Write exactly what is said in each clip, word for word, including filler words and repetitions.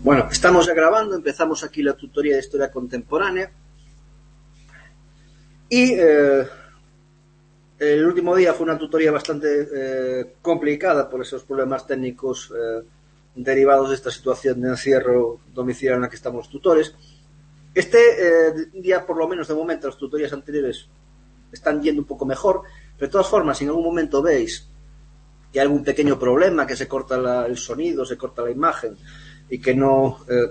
Bueno, estamos ya grabando, empezamos aquí la tutoría de historia contemporánea y eh, el último día fue una tutoría bastante eh, complicada por esos problemas técnicos eh, derivados de esta situación de encierro domiciliario en la que estamos los tutores. Este eh, día, por lo menos de momento, las tutorías anteriores están yendo un poco mejor, pero de todas formas, si en algún momento veis que hay algún pequeño problema, que se corta la, el sonido, se corta la imagen y que no eh,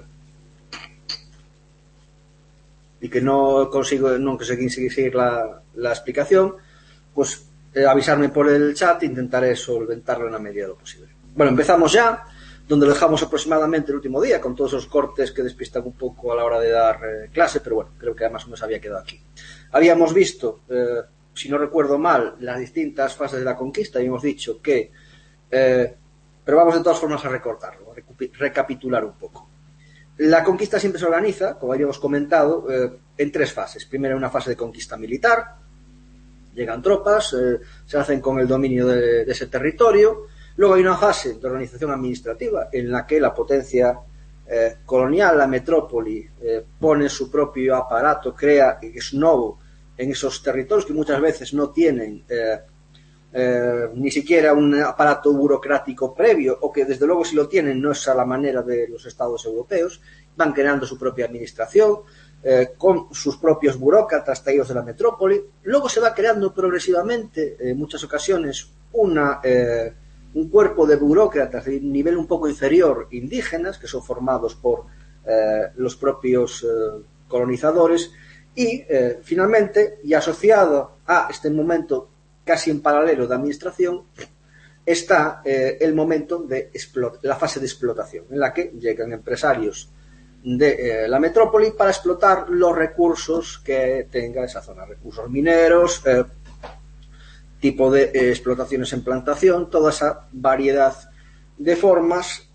y que no consigo no conseguí seguir la, la explicación, pues eh, avisarme por el chat e intentaré solventarlo en la medida de lo posible. Bueno, empezamos ya donde lo dejamos aproximadamente el último día, con todos esos cortes que despistan un poco a la hora de dar eh, clase, pero bueno, creo que más o menos había quedado aquí. Habíamos visto, eh, si no recuerdo mal, las distintas fases de la conquista y hemos dicho que eh, pero vamos de todas formas a recortarlo, a recapitular un poco. La conquista siempre se organiza, como habíamos comentado, eh, en tres fases. Primero una fase de conquista militar, llegan tropas, eh, se hacen con el dominio de, de ese territorio. Luego hay una fase de organización administrativa en la que la potencia eh, colonial, la metrópoli, eh, pone su propio aparato, crea ex novo en esos territorios que muchas veces no tienen eh, Eh, ni siquiera un aparato burocrático previo, o que desde luego si lo tienen no es a la manera de los estados europeos. Van creando su propia administración eh, con sus propios burócratas traídos de la metrópoli. Luego se va creando progresivamente, en muchas ocasiones, una, eh, un cuerpo de burócratas de nivel un poco inferior, indígenas, que son formados por eh, los propios eh, colonizadores, y eh, finalmente, y asociado a este momento casi en paralelo de administración, está eh, el momento de la fase de explotación, en la que llegan empresarios de eh, la metrópoli para explotar los recursos que tenga esa zona, recursos mineros, eh, tipo de eh, explotaciones en plantación, toda esa variedad de formas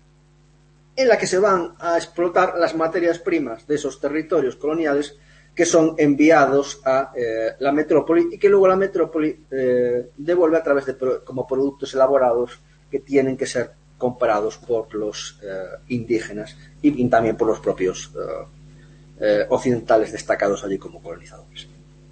en la que se van a explotar las materias primas de esos territorios coloniales que son enviados a eh, la metrópoli y que luego la metrópoli eh, devuelve a través de como productos elaborados que tienen que ser comprados por los eh, indígenas y, y también por los propios eh, eh, occidentales destacados allí como colonizadores.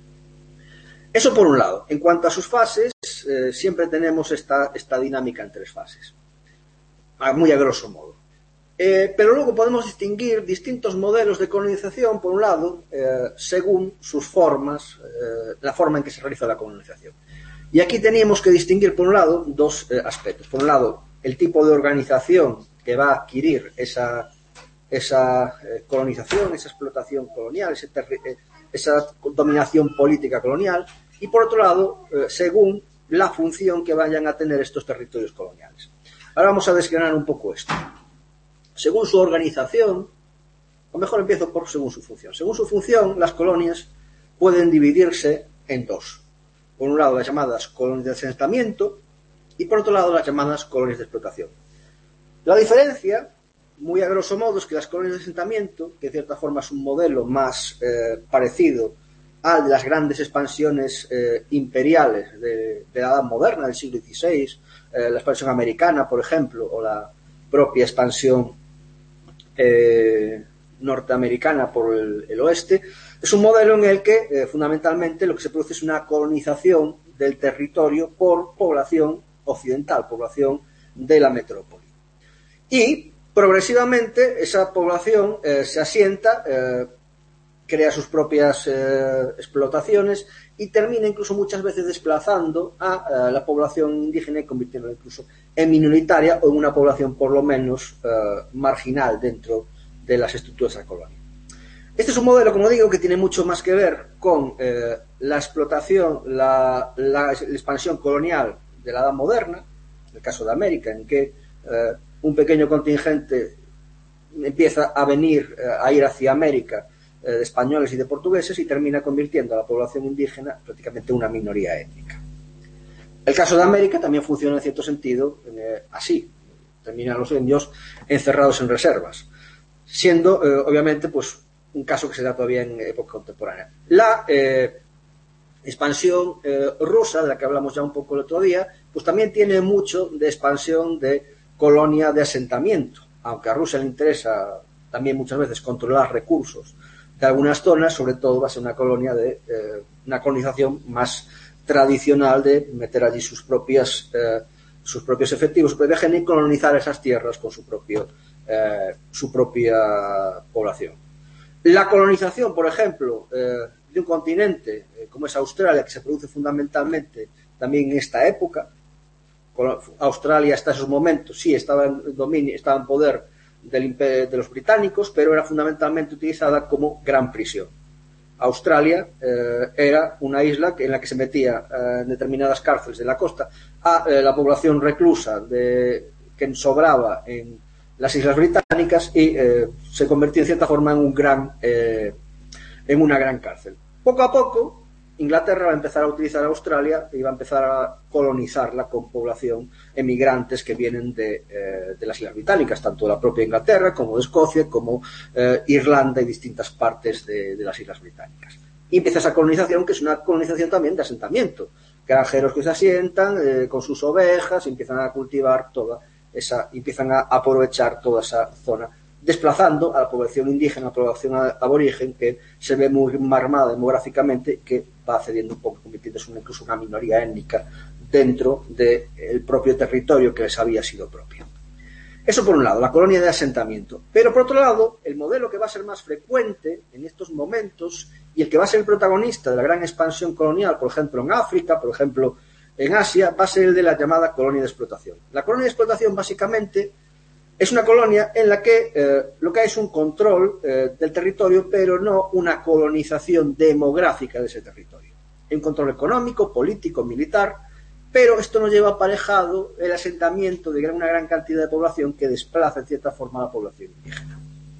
Eso por un lado. En cuanto a sus fases, eh, siempre tenemos esta, esta dinámica en tres fases, muy a grosso modo. Eh, pero luego podemos distinguir distintos modelos de colonización, por un lado, eh, según sus formas, eh, la forma en que se realiza la colonización. Y aquí teníamos que distinguir, por un lado, dos eh, aspectos. Por un lado, el tipo de organización que va a adquirir esa, esa eh, colonización, esa explotación colonial, ese eh, esa dominación política colonial. Y por otro lado, eh, según la función que vayan a tener estos territorios coloniales. Ahora vamos a desgranar un poco esto. Según su organización, o mejor empiezo por según su función. Según su función, las colonias pueden dividirse en dos. Por un lado, las llamadas colonias de asentamiento y por otro lado, las llamadas colonias de explotación. La diferencia, muy a grosso modo, es que las colonias de asentamiento, que de cierta forma es un modelo más eh, parecido al de las grandes expansiones eh, imperiales de, de la edad moderna, del siglo dieciséis, eh, la expansión americana, por ejemplo, o la propia expansión Eh, norteamericana por el, el oeste, es un modelo en el que eh, fundamentalmente lo que se produce es una colonización del territorio por población occidental, población de la metrópoli. Y progresivamente esa población eh, se asienta, eh, crea sus propias eh, explotaciones y termina incluso muchas veces desplazando a, a la población indígena y convirtiéndola incluso en minoritaria o en una población por lo menos eh, marginal dentro de las estructuras de la colonia. Este es un modelo, como digo, que tiene mucho más que ver con eh, la explotación, la, la, la expansión colonial de la edad moderna, en el caso de América, en que eh, un pequeño contingente empieza a venir, eh, a ir hacia América, de españoles y de portugueses, y termina convirtiendo a la población indígena prácticamente una minoría étnica. El caso de América también funciona en cierto sentido eh, así. Terminan los indios encerrados en reservas, siendo eh, obviamente pues un caso que se da todavía en época contemporánea. La eh, expansión eh, rusa, de la que hablamos ya un poco el otro día, pues también tiene mucho de expansión de colonia de asentamiento, aunque a Rusia le interesa también muchas veces controlar recursos de algunas zonas, sobre todo va a ser una colonia de eh, una colonización más tradicional de meter allí sus propias eh, sus propios efectivos, su propia gente y colonizar esas tierras con su propio eh, su propia población. La colonización, por ejemplo, eh, de un continente eh, como es Australia, que se produce fundamentalmente también en esta época. Australia hasta esos momentos sí estaba en dominio, estaba en poder del, de los británicos, pero era fundamentalmente utilizada como gran prisión. Australia eh, era una isla en la que se metía eh, en determinadas cárceles de la costa a eh, la población reclusa de, que sobraba en las islas británicas y eh, se convirtió en cierta forma en un gran eh, en una gran cárcel. Poco a poco Inglaterra va a empezar a utilizar Australia y va a empezar a colonizarla con población emigrantes que vienen de, eh, de las islas británicas, tanto de la propia Inglaterra como de Escocia, como eh, Irlanda y distintas partes de, de las islas británicas. Y empieza esa colonización, que es una colonización también de asentamiento. Granjeros que se asientan eh, con sus ovejas y empiezan a cultivar toda esa, empiezan a aprovechar toda esa zona, desplazando a la población indígena, a la población aborigen, que se ve muy marmada demográficamente, que va cediendo un poco, convirtiéndose en incluso una minoría étnica dentro del propio territorio que les había sido propio. Eso por un lado, la colonia de asentamiento. Pero por otro lado, el modelo que va a ser más frecuente en estos momentos y el que va a ser el protagonista de la gran expansión colonial, por ejemplo en África, por ejemplo en Asia, va a ser el de la llamada colonia de explotación. La colonia de explotación básicamente es una colonia en la que eh, lo que hay es un control eh, del territorio, pero no una colonización demográfica de ese territorio. Hay un control económico, político, militar, pero esto no lleva aparejado el asentamiento de una gran cantidad de población que desplaza en cierta forma a la población indígena.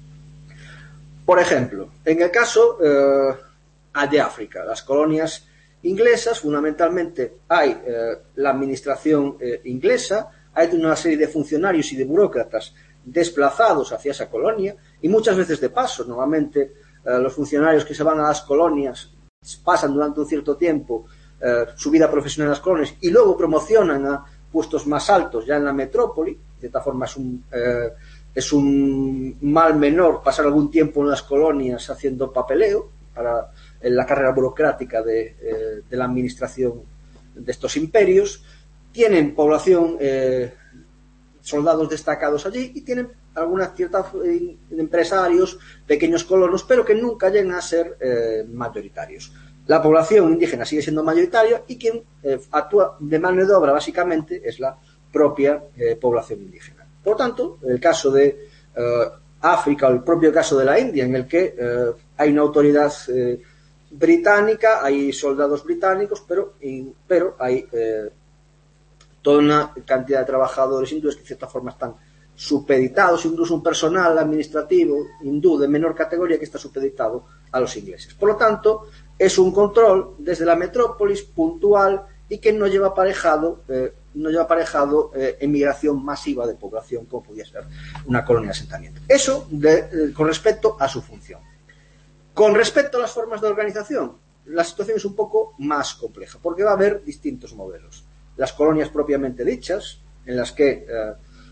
Por ejemplo, en el caso eh, de África, las colonias inglesas, fundamentalmente hay eh, la administración eh, inglesa, hay una serie de funcionarios y de burócratas desplazados hacia esa colonia y muchas veces de paso. Normalmente eh, los funcionarios que se van a las colonias pasan durante un cierto tiempo eh, su vida profesional en las colonias y luego promocionan a puestos más altos ya en la metrópoli. De cierta forma es un, eh, es un mal menor pasar algún tiempo en las colonias haciendo papeleo para en la carrera burocrática de, eh, de la administración de estos imperios. Tienen población, eh, soldados destacados allí y tienen algunas ciertas eh, empresarios, pequeños colonos, pero que nunca llegan a ser eh, mayoritarios. La población indígena sigue siendo mayoritaria y quien eh, actúa de mano de obra básicamente es la propia eh, población indígena. Por tanto, el caso de eh, África o el propio caso de la India, en el que eh, hay una autoridad eh, británica, hay soldados británicos, pero, y, pero hay eh, toda una cantidad de trabajadores hindúes que de cierta forma están supeditados, incluso un personal administrativo hindú de menor categoría que está supeditado a los ingleses. Por lo tanto, es un control desde la metrópolis puntual y que no lleva aparejado, eh, no lleva aparejado eh, emigración masiva de población como podía ser una colonia de asentamiento. Eso de, eh, con respecto a su función. Con respecto a las formas de organización, la situación es un poco más compleja, porque va a haber distintos modelos. Las colonias propiamente dichas, en las que eh,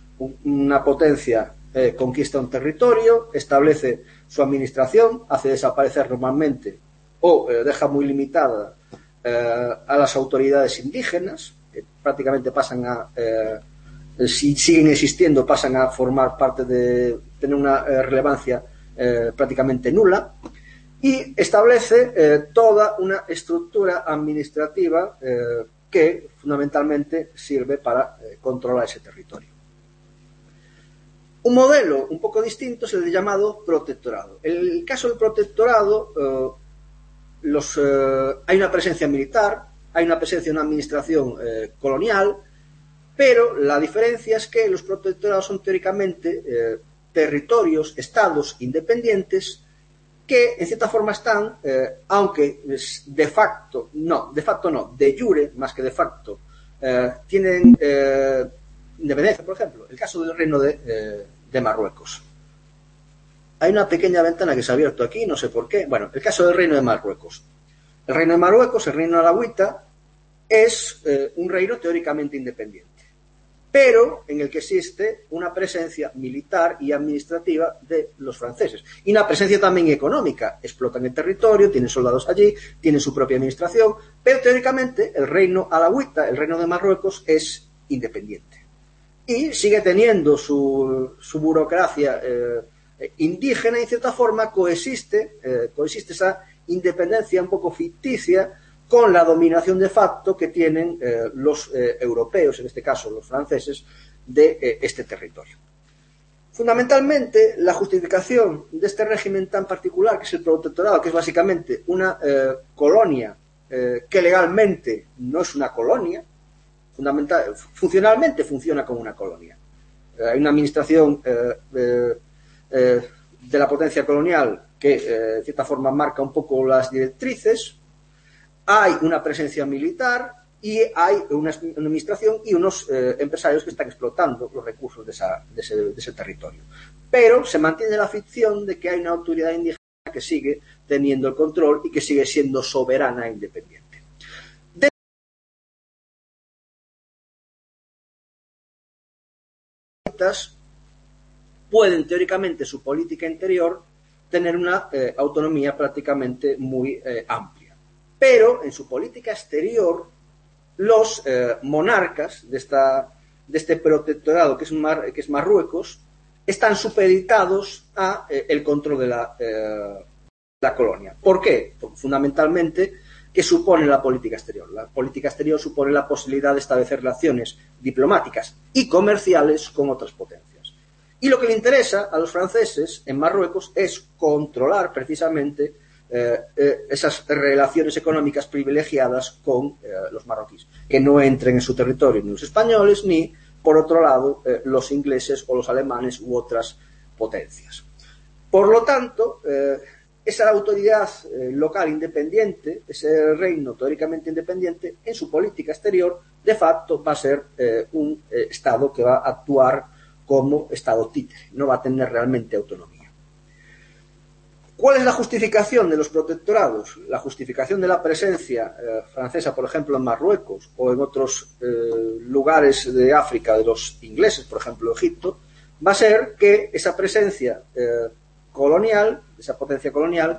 una potencia eh, conquista un territorio, establece su administración, hace desaparecer normalmente o eh, deja muy limitada eh, a las autoridades indígenas, que prácticamente pasan a, eh, si siguen existiendo, pasan a formar parte de, tener una eh, relevancia eh, prácticamente nula, y establece eh, toda una estructura administrativa eh, que fundamentalmente sirve para eh, controlar ese territorio. Un modelo un poco distinto es el llamado protectorado. En el caso del protectorado, eh, los, eh, hay una presencia militar, hay una presencia de una administración eh, colonial, pero la diferencia es que los protectorados son teóricamente eh, territorios, estados independientes que en cierta forma están, eh, aunque de facto, no, de facto no, de jure, más que de facto, eh, tienen eh, independencia. Por ejemplo, el caso del reino de, eh, de Marruecos. Hay una pequeña ventana que se ha abierto aquí, no sé por qué. Bueno, el caso del reino de Marruecos. El reino de Marruecos, el reino alauita, es eh, un reino teóricamente independiente. pero en el que existe una presencia militar y administrativa de los franceses. Y una presencia también económica. Explotan el territorio, tienen soldados allí, tienen su propia administración, pero teóricamente el reino alauita, el reino de Marruecos, es independiente. Y sigue teniendo su, su burocracia eh, indígena y en cierta forma coexiste, eh, coexiste esa independencia un poco ficticia con la dominación de facto que tienen eh, los eh, europeos, en este caso los franceses, de eh, este territorio. Fundamentalmente, la justificación de este régimen tan particular, que es el protectorado, que es básicamente una eh, colonia eh, que legalmente no es una colonia, fundamental, funcionalmente funciona como una colonia. Eh, hay una administración eh, eh, eh, de la potencia colonial que, eh, de cierta forma, marca un poco las directrices. Hay una presencia militar y hay una administración y unos eh, empresarios que están explotando los recursos de, esa, de, ese, de ese territorio. Pero se mantiene la ficción de que hay una autoridad indígena que sigue teniendo el control y que sigue siendo soberana e independiente. De pueden, teóricamente, su política interior tener una eh, autonomía prácticamente muy eh, amplia. Pero en su política exterior, los eh, monarcas de, esta, de este protectorado que es, Mar, que es Marruecos están supeditados a eh, el control de la, eh, la colonia. ¿Por qué? Porque fundamentalmente, ¿qué supone la política exterior? La política exterior supone la posibilidad de establecer relaciones diplomáticas y comerciales con otras potencias. Y lo que le interesa a los franceses en Marruecos es controlar precisamente Eh, eh, esas relaciones económicas privilegiadas con eh, los marroquíes, que no entren en su territorio ni los españoles ni, por otro lado, eh, los ingleses o los alemanes u otras potencias. Por lo tanto, eh, esa autoridad eh, local independiente, ese reino teóricamente independiente, en su política exterior, de facto va a ser eh, un eh, Estado que va a actuar como Estado títere, no va a tener realmente autonomía. ¿Cuál es la justificación de los protectorados? La justificación de la presencia eh, francesa, por ejemplo, en Marruecos o en otros eh, lugares de África de los ingleses, por ejemplo, Egipto, va a ser que esa presencia eh, colonial, esa potencia colonial,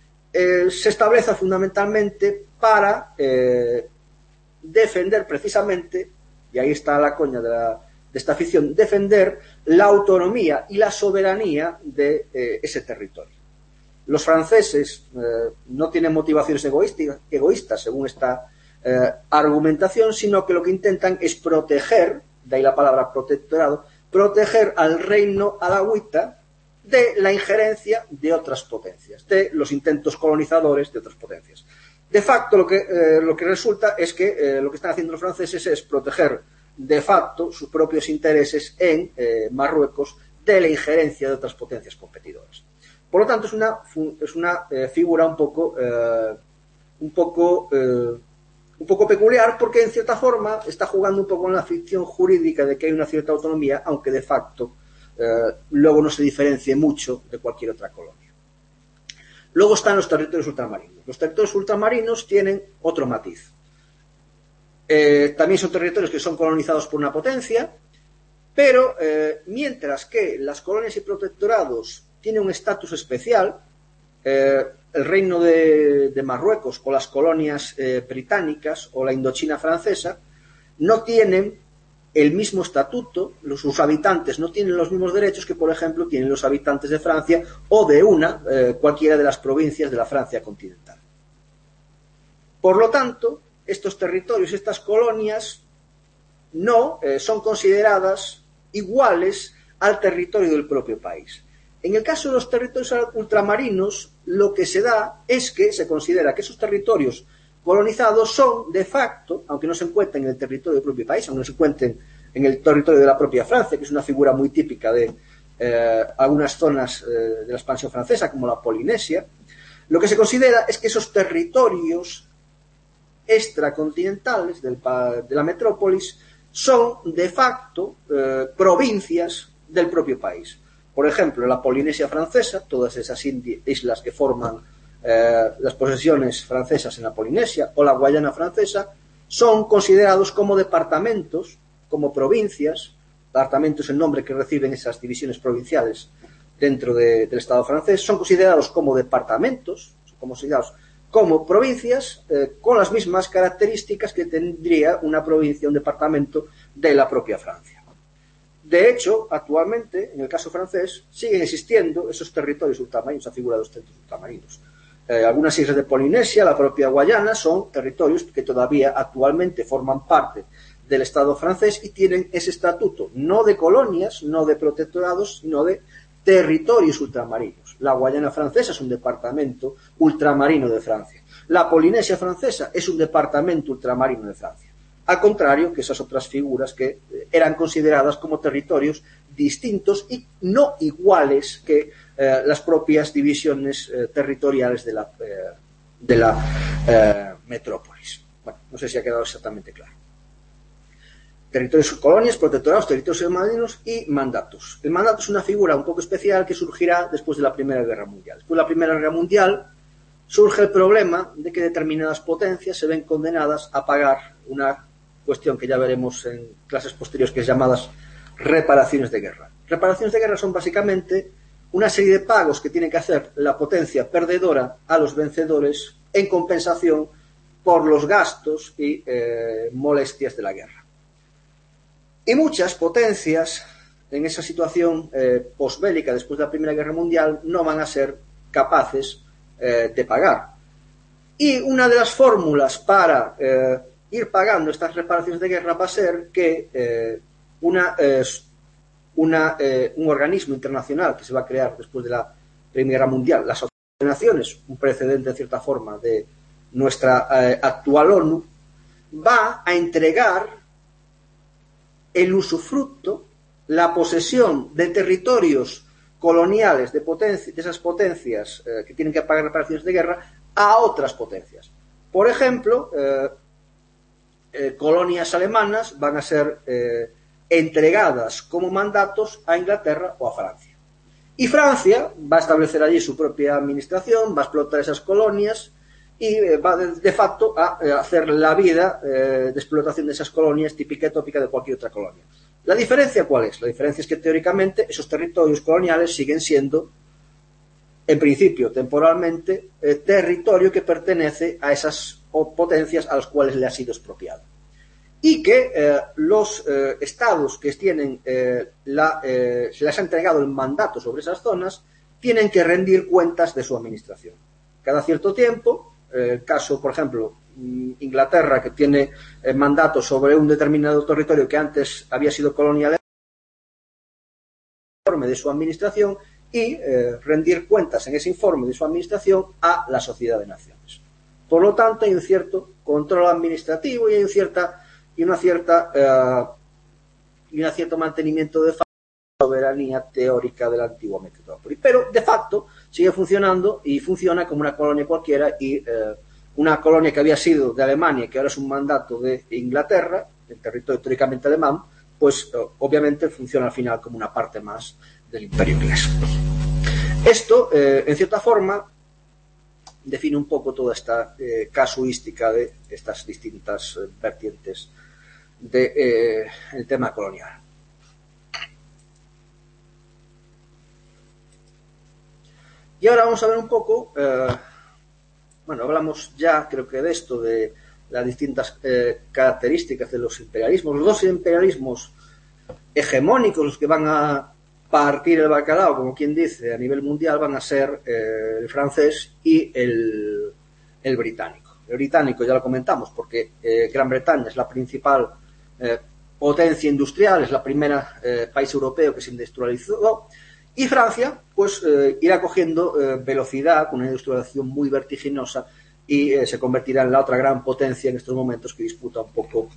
eh, se establezca fundamentalmente para eh, defender precisamente, y ahí está la coña de, la, de esta ficción, defender la autonomía y la soberanía de eh, ese territorio. Los franceses eh, no tienen motivaciones egoístas, egoístas según esta eh, argumentación, sino que lo que intentan es proteger, de ahí la palabra protectorado, proteger al reino alauita de la injerencia de otras potencias, de los intentos colonizadores de otras potencias. De facto, lo que, eh, lo que resulta es que eh, lo que están haciendo los franceses es proteger de facto sus propios intereses en eh, Marruecos de la injerencia de otras potencias competidoras. Por lo tanto, es una, es una eh, figura un poco, eh, un, poco, eh, un poco peculiar porque, en cierta forma, está jugando un poco en la ficción jurídica de que hay una cierta autonomía, aunque de facto eh, luego no se diferencie mucho de cualquier otra colonia. Luego están los territorios ultramarinos. Los territorios ultramarinos tienen otro matiz. Eh, también son territorios que son colonizados por una potencia, pero eh, mientras que las colonias y protectorados tiene un estatus especial, eh, el reino de, de Marruecos o las colonias eh, británicas o la Indochina francesa no tienen el mismo estatuto, los, sus habitantes no tienen los mismos derechos que, por ejemplo, tienen los habitantes de Francia o de una, eh, cualquiera de las provincias de la Francia continental. Por lo tanto, estos territorios, estas colonias, no eh, son consideradas iguales al territorio del propio país. En el caso de los territorios ultramarinos, lo que se da es que se considera que esos territorios colonizados son, de facto, aunque no se encuentren en el territorio del propio país, aunque no se encuentren en el territorio de la propia Francia, que es una figura muy típica de eh, algunas zonas eh, de la expansión francesa, como la Polinesia, lo que se considera es que esos territorios extracontinentales del, de la metrópolis son, de facto, eh, provincias del propio país. Por ejemplo, la Polinesia francesa, todas esas islas que forman eh, las posesiones francesas en la Polinesia, o la Guayana francesa, son considerados como departamentos como provincias. Departamento es el nombre que reciben esas divisiones provinciales dentro de, del Estado francés. Son considerados como departamentos, son considerados como provincias, eh, con las mismas características que tendría una provincia, un departamento de la propia Francia. De hecho, actualmente, en el caso francés, siguen existiendo esos territorios ultramarinos, esa figura de los territorios ultramarinos. Eh, algunas islas de Polinesia, la propia Guayana, son territorios que todavía actualmente forman parte del Estado francés y tienen ese estatuto, no de colonias, no de protectorados, sino de territorios ultramarinos. La Guayana francesa es un departamento ultramarino de Francia. La Polinesia francesa es un departamento ultramarino de Francia. Al contrario que esas otras figuras que eran consideradas como territorios distintos y no iguales que eh, las propias divisiones eh, territoriales de la, eh, de la eh, metrópolis. Bueno, no sé si ha quedado exactamente claro. Territorios, colonias, protectorados, territorios marinos y mandatos. El mandato es una figura un poco especial que surgirá después de la Primera Guerra Mundial. Después de la Primera Guerra Mundial surge el problema de que determinadas potencias se ven condenadas a pagar una cuestión que ya veremos en clases posteriores, que es llamadas reparaciones de guerra. Reparaciones de guerra son básicamente una serie de pagos que tiene que hacer la potencia perdedora a los vencedores en compensación por los gastos y eh, molestias de la guerra. Y muchas potencias en esa situación eh, posbélica después de la Primera Guerra Mundial no van a ser capaces eh, de pagar. Y una de las fórmulas para eh, ir pagando estas reparaciones de guerra va a ser que eh, una, eh, una, eh, un organismo internacional que se va a crear después de la Primera Guerra Mundial, la Sociedad de Naciones, un precedente en cierta forma de nuestra eh, actual ONU, va a entregar el usufructo, la posesión de territorios coloniales de, potencia, de esas potencias eh, que tienen que pagar reparaciones de guerra a otras potencias. Por ejemplo, eh, eh, colonias alemanas van a ser eh, entregadas como mandatos a Inglaterra o a Francia. Y Francia va a establecer allí su propia administración, va a explotar esas colonias y eh, va de, de facto a eh, hacer la vida eh, de explotación de esas colonias típica y tópica de cualquier otra colonia. ¿La diferencia cuál es? La diferencia es que teóricamente esos territorios coloniales siguen siendo, en principio, temporalmente, eh, territorio que pertenece a esas potencias a las cuales le ha sido expropiado. Y que eh, los eh, estados que tienen eh, la, eh, se les ha entregado el mandato sobre esas zonas tienen que rendir cuentas de su administración. Cada cierto tiempo, eh, el caso, por ejemplo, Inglaterra, que tiene eh, mandato sobre un determinado territorio que antes había sido colonia alemana, informe de su administración y eh, rendir cuentas en ese informe de su administración a la Sociedad de Naciones. Por lo tanto, hay un cierto control administrativo y hay un cierta y una cierta uh, y un cierto mantenimiento de soberanía teórica de la antigua metrópoli, pero de facto sigue funcionando y funciona como una colonia cualquiera y uh, una colonia que había sido de Alemania y que ahora es un mandato de Inglaterra, del territorio históricamente alemán, pues uh, obviamente funciona al final como una parte más del imperio inglés. Esto, eh, en cierta forma, define un poco toda esta eh, casuística de estas distintas eh, vertientes del de, eh, tema colonial. Y ahora vamos a ver un poco, eh, bueno, hablamos ya creo que de esto, de las distintas eh, características de los imperialismos, los dos imperialismos hegemónicos, los que van a partir el bacalao, como quien dice, a nivel mundial, van a ser eh, el francés y el, el británico. El británico ya lo comentamos porque eh, Gran Bretaña es la principal eh, potencia industrial, es la primera eh, país europeo que se industrializó, y Francia pues eh, irá cogiendo eh, velocidad con una industrialización muy vertiginosa y eh, se convertirá en la otra gran potencia en estos momentos que disputa un poco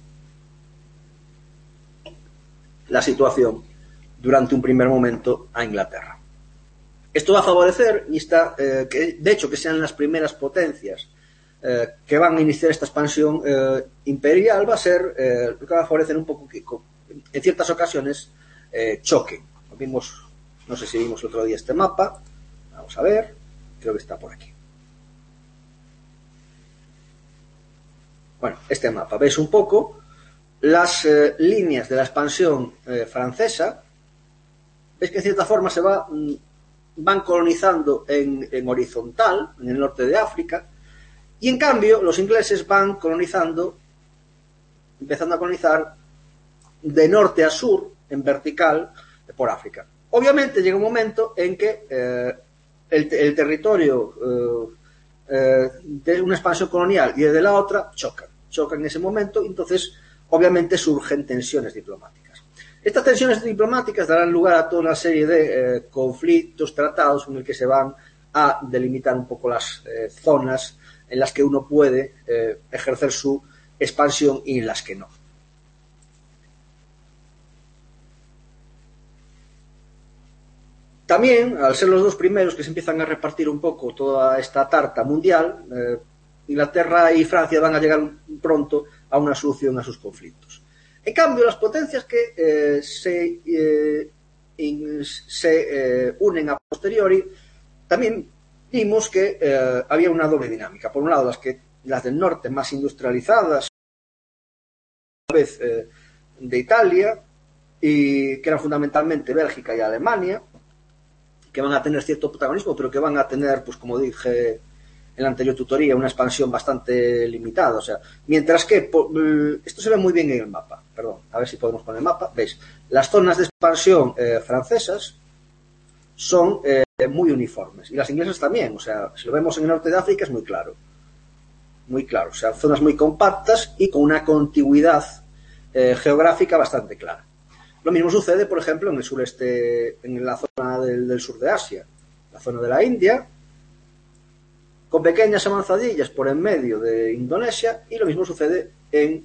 la situación durante un primer momento a Inglaterra. Esto va a favorecer, y está, eh, que, de hecho, que sean las primeras potencias eh, que van a iniciar esta expansión eh, imperial, va a ser eh, lo que va a favorecer un poco que, en ciertas ocasiones, eh, choque. Lo vimos, no sé si vimos el otro día este mapa, vamos a ver, creo que está por aquí. Bueno, este mapa, veis un poco las eh, líneas de la expansión eh, francesa, ves que en cierta forma se va, van colonizando en, en horizontal, en el norte de África, y en cambio los ingleses van colonizando, empezando a colonizar de norte a sur, en vertical, por África. Obviamente llega un momento en que eh, el, el territorio eh, eh, de una expansión colonial y de la otra chocan, chocan en ese momento, entonces obviamente surgen tensiones diplomáticas. Estas tensiones diplomáticas darán lugar a toda una serie de eh, conflictos, tratados en el que se van a delimitar un poco las eh, zonas en las que uno puede eh, ejercer su expansión y en las que no. También, al ser los dos primeros que se empiezan a repartir un poco toda esta tarta mundial, eh, Inglaterra y Francia van a llegar pronto a una solución a sus conflictos. En cambio, las potencias que eh, se, eh, in, se eh, unen a posteriori, también vimos que eh, había una doble dinámica. Por un lado, las, que, las del norte más industrializadas, a la vez eh, de Italia, y que eran fundamentalmente Bélgica y Alemania, que van a tener cierto protagonismo, pero que van a tener, pues como dije en la anterior tutoría, una expansión bastante limitada. O sea, mientras que, por, esto se ve muy bien en el mapa, perdón, a ver si podemos poner el mapa, veis, las zonas de expansión eh, francesas son eh, muy uniformes, y las inglesas también. O sea, si lo vemos en el norte de África es muy claro, muy claro, o sea, zonas muy compactas y con una contigüidad eh, geográfica bastante clara. Lo mismo sucede, por ejemplo, en el sureste, en la zona del, del sur de Asia, la zona de la India, con pequeñas avanzadillas por en medio de Indonesia, y lo mismo sucede en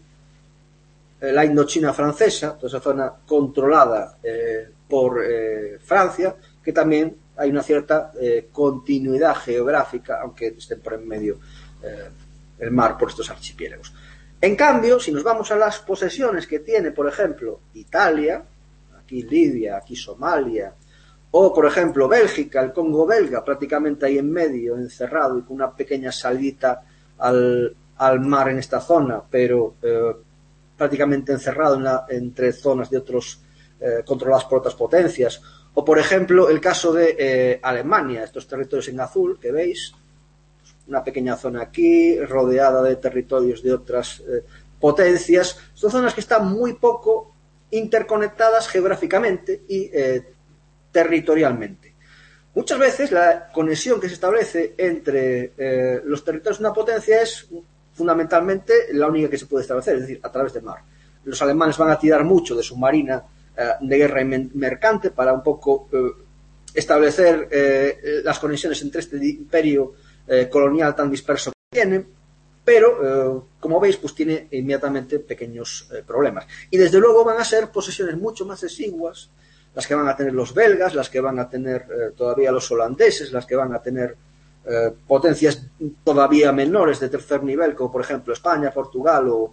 la Indochina francesa, toda esa zona controlada eh, por eh, Francia, que también hay una cierta eh, continuidad geográfica, aunque estén por en medio eh, el mar por estos archipiélagos. En cambio, si nos vamos a las posesiones que tiene, por ejemplo, Italia, aquí Libia, aquí Somalia, o, por ejemplo, Bélgica, el Congo belga, prácticamente ahí en medio, encerrado y con una pequeña salida al, al mar en esta zona, pero eh, prácticamente encerrado en la, entre zonas de otros eh, controladas por otras potencias. O, por ejemplo, el caso de eh, Alemania, estos territorios en azul que veis, una pequeña zona aquí, rodeada de territorios de otras eh, potencias. Son zonas que están muy poco interconectadas geográficamente y eh, territorialmente. Muchas veces la conexión que se establece entre eh, los territorios de una potencia es fundamentalmente la única que se puede establecer, es decir, a través del mar. Los alemanes van a tirar mucho de su marina eh, de guerra mercante para un poco eh, establecer eh, las conexiones entre este imperio Eh, colonial tan disperso que tiene, pero eh, como veis pues tiene inmediatamente pequeños eh, problemas, y desde luego van a ser posesiones mucho más exiguas las que van a tener los belgas, las que van a tener eh, todavía los holandeses, las que van a tener eh, potencias todavía menores de tercer nivel, como por ejemplo España, Portugal o,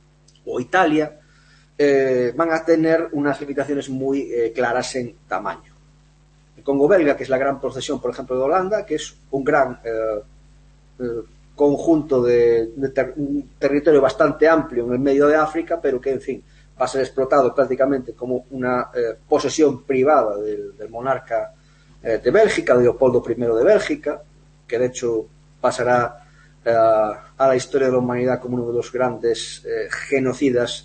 o Italia. Eh, van a tener unas limitaciones muy eh, claras en tamaño. El Congo belga, que es la gran posesión, por ejemplo, de Holanda, que es un gran eh, eh, conjunto de, de ter, un territorio bastante amplio en el medio de África, pero que, en fin, va a ser explotado prácticamente como una eh, posesión privada del, del monarca eh, de Bélgica, de Leopoldo primero de Bélgica, que de hecho pasará eh, a la historia de la humanidad como uno de los grandes eh, genocidas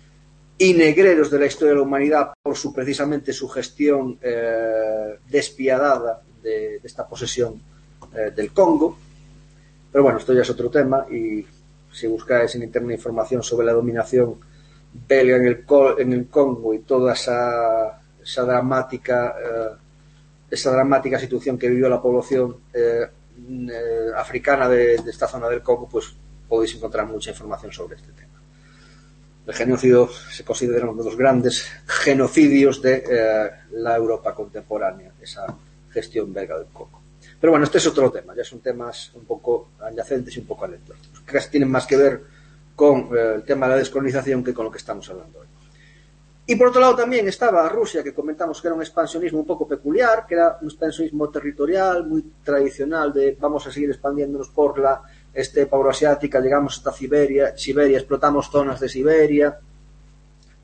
y negreros de la historia de la humanidad por su precisamente su gestión eh, despiadada de, de esta posesión eh, del Congo. Pero bueno, esto ya es otro tema, y si buscáis en internet información sobre la dominación belga en el, en el Congo y toda esa, esa dramática eh, esa dramática situación que vivió la población eh, eh, africana de, de esta zona del Congo, pues podéis encontrar mucha información sobre este tema. El genocidio se considera uno de los grandes genocidios de eh, la Europa contemporánea, esa gestión belga del Congo. Pero bueno, este es otro tema, ya son temas un poco adyacentes y un poco anecdóticos, que casi tienen más que ver con eh, el tema de la descolonización que con lo que estamos hablando hoy. Y por otro lado también estaba Rusia, que comentamos que era un expansionismo un poco peculiar, que era un expansionismo territorial muy tradicional de vamos a seguir expandiéndonos por la estepa euroasiática, llegamos hasta Siberia, Siberia, explotamos zonas de Siberia,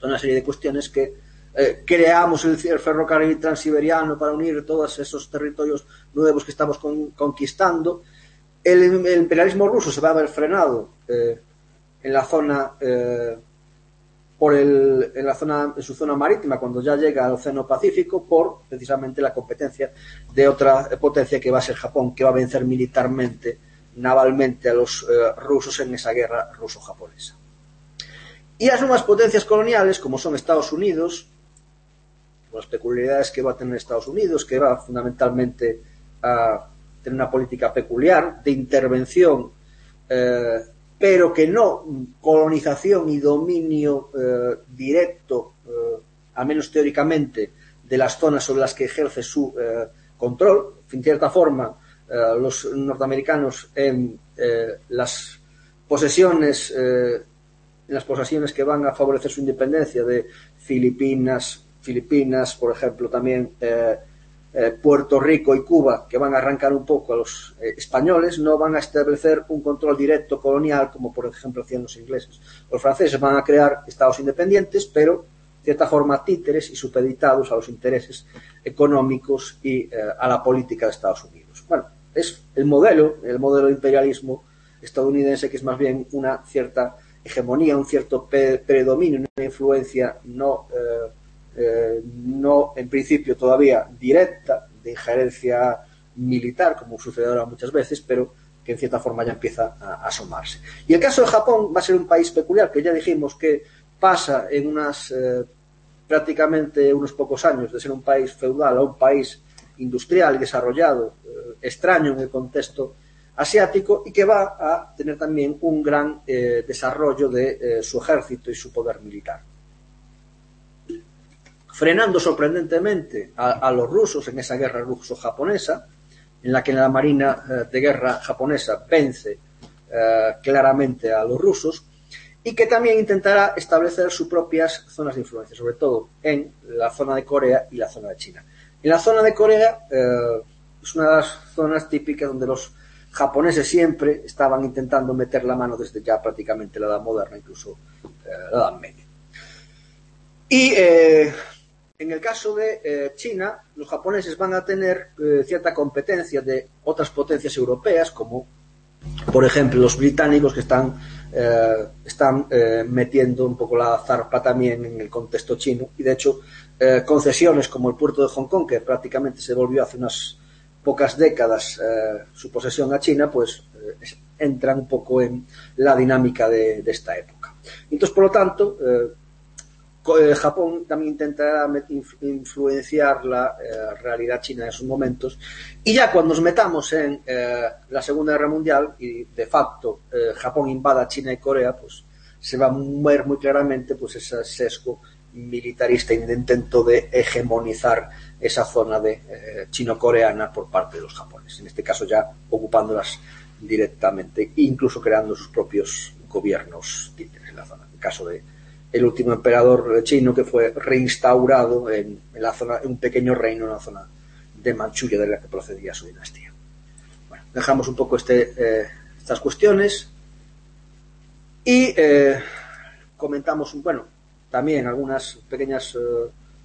Toda una serie de cuestiones que eh, creamos el, el ferrocarril transiberiano para unir todos esos territorios nuevos que estamos con, conquistando. El, el imperialismo ruso se va a ver frenado eh, en la zona eh, por el, en la zona en su zona marítima cuando ya llega al Océano Pacífico por precisamente la competencia de otra potencia que va a ser Japón, que va a vencer militarmente, navalmente a los eh, rusos en esa guerra ruso-japonesa. Y las nuevas potencias coloniales, como son Estados Unidos, las peculiaridades que va a tener Estados Unidos, que va fundamentalmente a tener una política peculiar de intervención, eh, pero que no colonización y dominio eh, directo, eh, al menos teóricamente, de las zonas sobre las que ejerce su eh, control. En cierta forma, eh, los norteamericanos en eh, las posesiones, eh, en las posesiones que van a favorecer su independencia de Filipinas, Filipinas, por ejemplo, también eh, Eh, Puerto Rico y Cuba, que van a arrancar un poco a los eh, españoles, no van a establecer un control directo colonial como por ejemplo hacían los ingleses. Los franceses van a crear estados independientes, pero de cierta forma títeres y supeditados a los intereses económicos y eh, a la política de Estados Unidos. Bueno, es el modelo, el modelo de imperialismo estadounidense, que es más bien una cierta hegemonía, un cierto predominio, una influencia no eh, Eh, no en principio todavía directa de injerencia militar como sucede ahora muchas veces, pero que en cierta forma ya empieza a, a asomarse. Y el caso de Japón va a ser un país peculiar, que ya dijimos que pasa en unas eh, prácticamente unos pocos años de ser un país feudal a un país industrial y desarrollado, eh, extraño en el contexto asiático, y que va a tener también un gran eh, desarrollo de eh, su ejército y su poder militar, frenando sorprendentemente a, a los rusos en esa guerra ruso-japonesa, en la que la marina eh, de guerra japonesa vence eh, claramente a los rusos, y que también intentará establecer sus propias zonas de influencia, sobre todo en la zona de Corea y la zona de China. En la zona de Corea eh, es una de las zonas típicas donde los japoneses siempre estaban intentando meter la mano desde ya prácticamente la Edad Moderna, incluso eh, la Edad Media. Y eh, en el caso de eh, China, los japoneses van a tener eh, cierta competencia de otras potencias europeas, como por ejemplo los británicos, que están, eh, están eh, metiendo un poco la zarpa también en el contexto chino, y de hecho eh, concesiones como el puerto de Hong Kong, que prácticamente se volvió hace unas pocas décadas eh, su posesión a China, pues eh, entran un poco en la dinámica de, de esta época. Entonces, por lo tanto, eh, Japón también intentará influenciar la eh, realidad china en esos momentos, y ya cuando nos metamos en eh, la Segunda Guerra Mundial y de facto eh, Japón invada China y Corea, pues se va a ver muy claramente pues ese sesgo militarista y de intento de hegemonizar esa zona de eh, chino-coreana por parte de los japoneses, en este caso ya ocupándolas directamente, incluso creando sus propios gobiernos títeres en la zona. En el caso de el último emperador chino, que fue reinstaurado en, en la zona, en un pequeño reino en la zona de Manchuria, de la que procedía su dinastía. Bueno, dejamos un poco este, eh, estas cuestiones y eh, comentamos, bueno, también algunas pequeñas eh,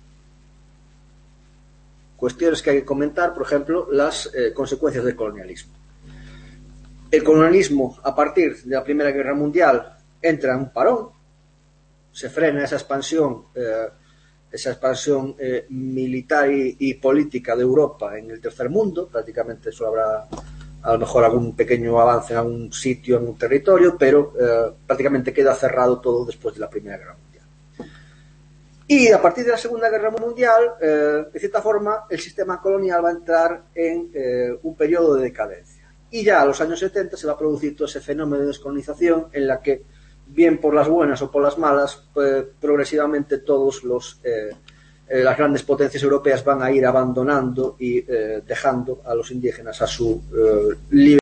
cuestiones que hay que comentar, por ejemplo, las eh, consecuencias del colonialismo. El colonialismo, a partir de la Primera Guerra Mundial, entra en un parón, se frena esa expansión, eh, esa expansión eh, militar y, y política de Europa en el tercer mundo. Prácticamente solo habrá a lo mejor algún pequeño avance en algún sitio, en un territorio, pero eh, prácticamente queda cerrado todo después de la Primera Guerra Mundial. Y a partir de la Segunda Guerra Mundial, eh, de cierta forma, el sistema colonial va a entrar en eh, un periodo de decadencia. Y ya a los años setenta se va a producir todo ese fenómeno de descolonización en la que, bien por las buenas o por las malas, pues, progresivamente todos los eh, eh, las grandes potencias europeas van a ir abandonando y eh, dejando a los indígenas a su eh, libre.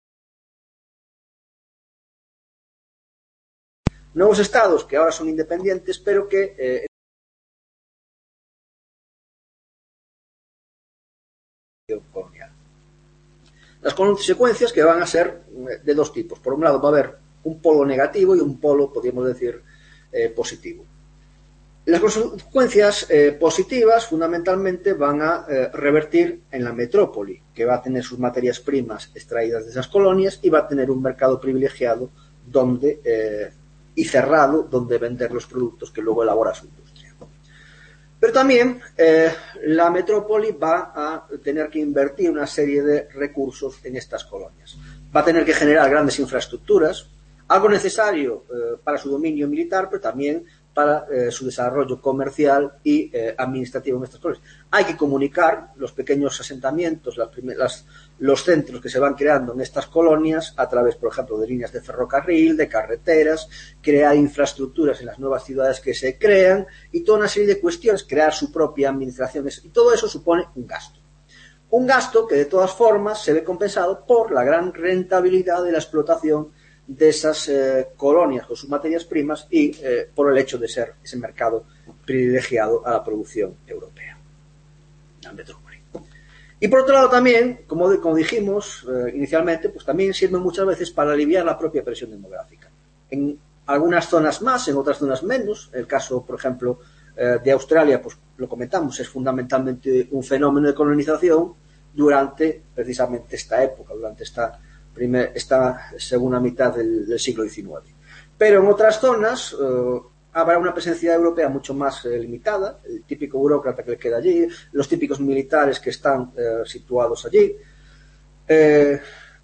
Nuevos estados que ahora son independientes, pero que eh, colonial. Las consecuencias que van a ser de dos tipos. Por un lado va a haber un polo negativo y un polo, podríamos decir, eh, positivo. Las consecuencias eh, positivas fundamentalmente van a eh, revertir en la metrópoli, que va a tener sus materias primas extraídas de esas colonias y va a tener un mercado privilegiado donde, eh, y cerrado donde vender los productos que luego elabora su industria. Pero también eh, la metrópoli va a tener que invertir una serie de recursos en estas colonias. Va a tener que generar grandes infraestructuras, algo necesario eh, para su dominio militar, pero también para eh, su desarrollo comercial y eh, administrativo en estas colonias. Hay que comunicar los pequeños asentamientos, las primeras, los centros que se van creando en estas colonias a través, por ejemplo, de líneas de ferrocarril, de carreteras, crear infraestructuras en las nuevas ciudades que se crean y toda una serie de cuestiones, crear su propia administración. Y todo eso supone un gasto. Un gasto que, de todas formas, se ve compensado por la gran rentabilidad de la explotación de esas eh, colonias con sus materias primas y eh, por el hecho de ser ese mercado privilegiado a la producción europea, la metrópoli. Y por otro lado también, como, de, como dijimos eh, inicialmente, pues también sirve muchas veces para aliviar la propia presión demográfica. En algunas zonas más, en otras zonas menos. El caso, por ejemplo, eh, de Australia, pues lo comentamos, es fundamentalmente un fenómeno de colonización durante precisamente esta época, durante esta Primer, esta segunda mitad del, del siglo diecinueve. Pero en otras zonas eh, habrá una presencia europea mucho más eh, limitada, el típico burócrata que le queda allí, los típicos militares que están eh, situados allí. Eh,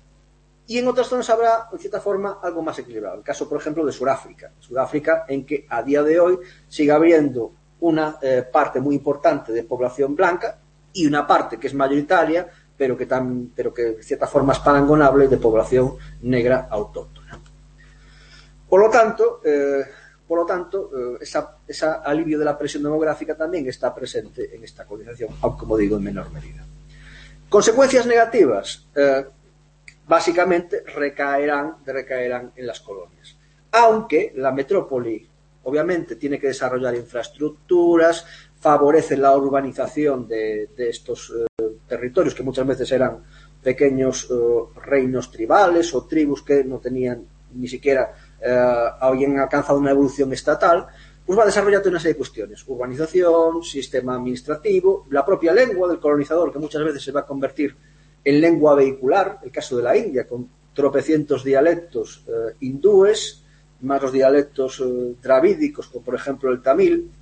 y en otras zonas habrá, en cierta forma, algo más equilibrado. El caso, por ejemplo, de Sudáfrica. Sudáfrica, en que a día de hoy sigue habiendo una eh, parte muy importante de población blanca y una parte que es mayoritaria, pero que, tan, pero que de cierta forma es parangonable de población negra autóctona. Por lo tanto, eh, por lo tanto eh, esa, ese alivio de la presión demográfica también está presente en esta colonización, aunque, como digo, en menor medida. Consecuencias negativas, eh, básicamente recaerán, recaerán en las colonias. Aunque la metrópoli, obviamente, tiene que desarrollar infraestructuras, favorece la urbanización de, de estos eh, territorios que muchas veces eran pequeños eh, reinos tribales o tribus que no tenían ni siquiera eh, habían alcanzado una evolución estatal, pues va a desarrollar una serie de cuestiones: urbanización, sistema administrativo, la propia lengua del colonizador, que muchas veces se va a convertir en lengua vehicular, el caso de la India, con tropecientos dialectos eh, hindúes, más los dialectos eh, dravídicos, como por ejemplo el tamil,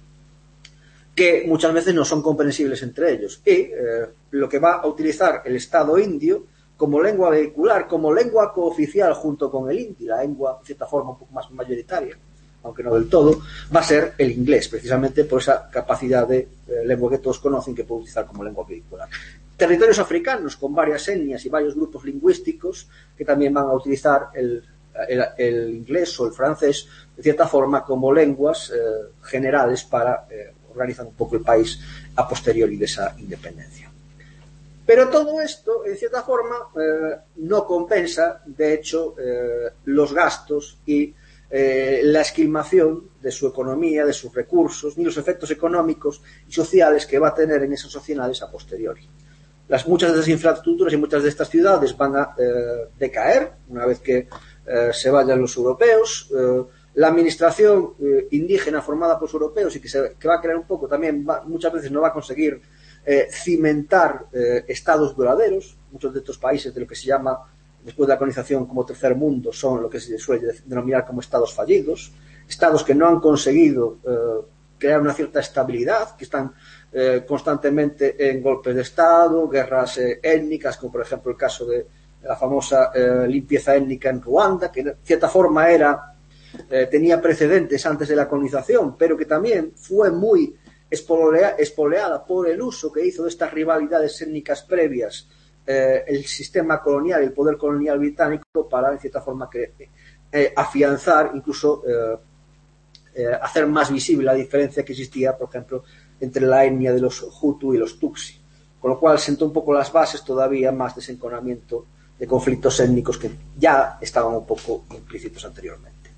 que muchas veces no son comprensibles entre ellos. Y eh, lo que va a utilizar el Estado indio como lengua vehicular, como lengua cooficial junto con el hindi, la lengua, de cierta forma, un poco más mayoritaria, aunque no del todo, va a ser el inglés, precisamente por esa capacidad de eh, lengua que todos conocen que puede utilizar como lengua vehicular. Territorios africanos con varias etnias y varios grupos lingüísticos que también van a utilizar el, el, el inglés o el francés, de cierta forma, como lenguas eh, generales para eh, organizar un poco el país a posteriori de esa independencia. Pero todo esto, en cierta forma, eh, no compensa, de hecho, eh, los gastos y eh, la esquilmación de su economía, de sus recursos, ni los efectos económicos y sociales que va a tener en esas sociedades a posteriori. Las, muchas de estas infraestructuras y muchas de estas ciudades van a eh, decaer una vez que eh, se vayan los europeos. Eh, la administración eh, indígena formada por los europeos y que, se, que va a crear un poco también, va, muchas veces no va a conseguir eh, cimentar eh, estados duraderos. Muchos de estos países de lo que se llama, después de la colonización, como tercer mundo, son lo que se suele denominar como estados fallidos, estados que no han conseguido eh, crear una cierta estabilidad, que están eh, constantemente en golpes de Estado, guerras eh, étnicas, como por ejemplo el caso de la famosa eh, limpieza étnica en Ruanda, que de cierta forma era eh, tenía precedentes antes de la colonización, pero que también fue muy espolea, espoleada por el uso que hizo de estas rivalidades étnicas previas eh, el sistema colonial, el poder colonial británico, para en cierta forma que, eh, afianzar, incluso eh, eh, hacer más visible la diferencia que existía, por ejemplo, entre la etnia de los Hutu y los Tutsi, con lo cual sentó un poco las bases todavía más de ese enconamiento de conflictos étnicos que ya estaban un poco implícitos anteriormente.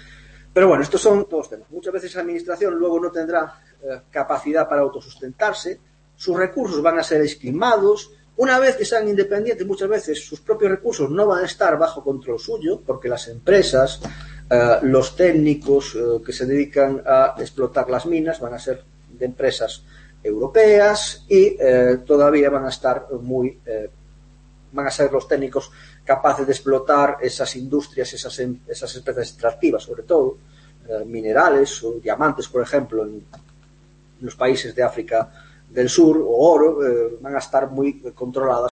Pero bueno, estos son todos temas. Muchas veces la administración luego no tendrá eh, capacidad para autosustentarse, sus recursos van a ser esquilmados. Una vez que sean independientes, muchas veces sus propios recursos no van a estar bajo control suyo, porque las empresas Uh, los técnicos uh, que se dedican a explotar las minas van a ser de empresas europeas y uh, todavía van a estar muy uh, van a ser los técnicos capaces de explotar esas industrias, esas, esas especies extractivas, sobre todo uh, minerales o diamantes, por ejemplo, en los países de África del Sur, o oro, uh, van a estar muy controladas.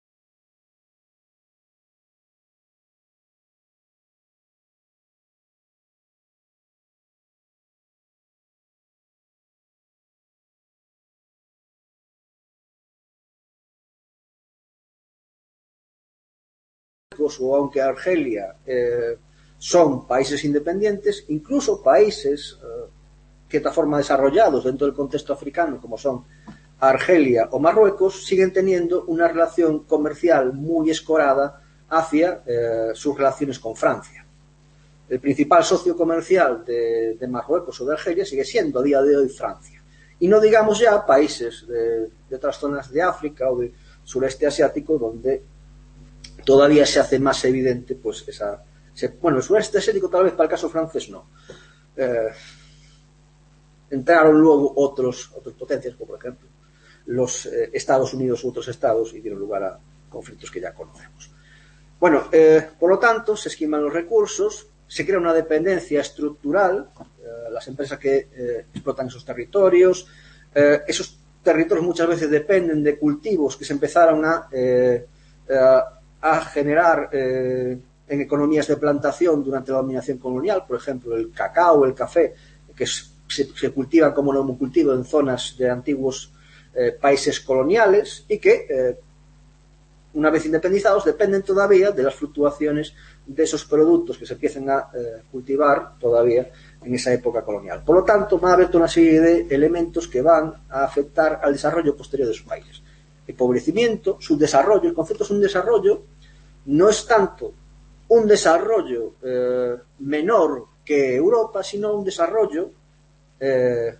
O aunque Argelia eh, son países independientes, incluso países eh, que de forma desarrollados dentro del contexto africano, como son Argelia o Marruecos, siguen teniendo una relación comercial muy escorada hacia eh, sus relaciones con Francia. El principal socio comercial de, de Marruecos o de Argelia sigue siendo a día de hoy Francia. Y no digamos ya países de, de otras zonas de África o del sureste asiático, donde todavía se hace más evidente pues esa, ese, bueno, el sureste asiático tal vez para el caso francés no. Eh, entraron luego otros, otras potencias, como por ejemplo los eh, Estados Unidos u otros estados, y dieron lugar a conflictos que ya conocemos. Bueno, eh, por lo tanto, se esquiman los recursos, se crea una dependencia estructural, eh, las empresas que eh, explotan esos territorios, eh, esos territorios muchas veces dependen de cultivos que se empezaron a eh, eh, a generar eh, en economías de plantación durante la dominación colonial, por ejemplo, el cacao, el café, que es, se, se cultivan como monocultivo en zonas de antiguos eh, países coloniales y que, eh, una vez independizados, dependen todavía de las fluctuaciones de esos productos que se empiezan a eh, cultivar todavía en esa época colonial. Por lo tanto, va a haber toda una serie de elementos que van a afectar al desarrollo posterior de sus países. Empobrecimiento, subdesarrollo. El concepto es un desarrollo, no es tanto un desarrollo eh, menor que Europa, sino un desarrollo eh,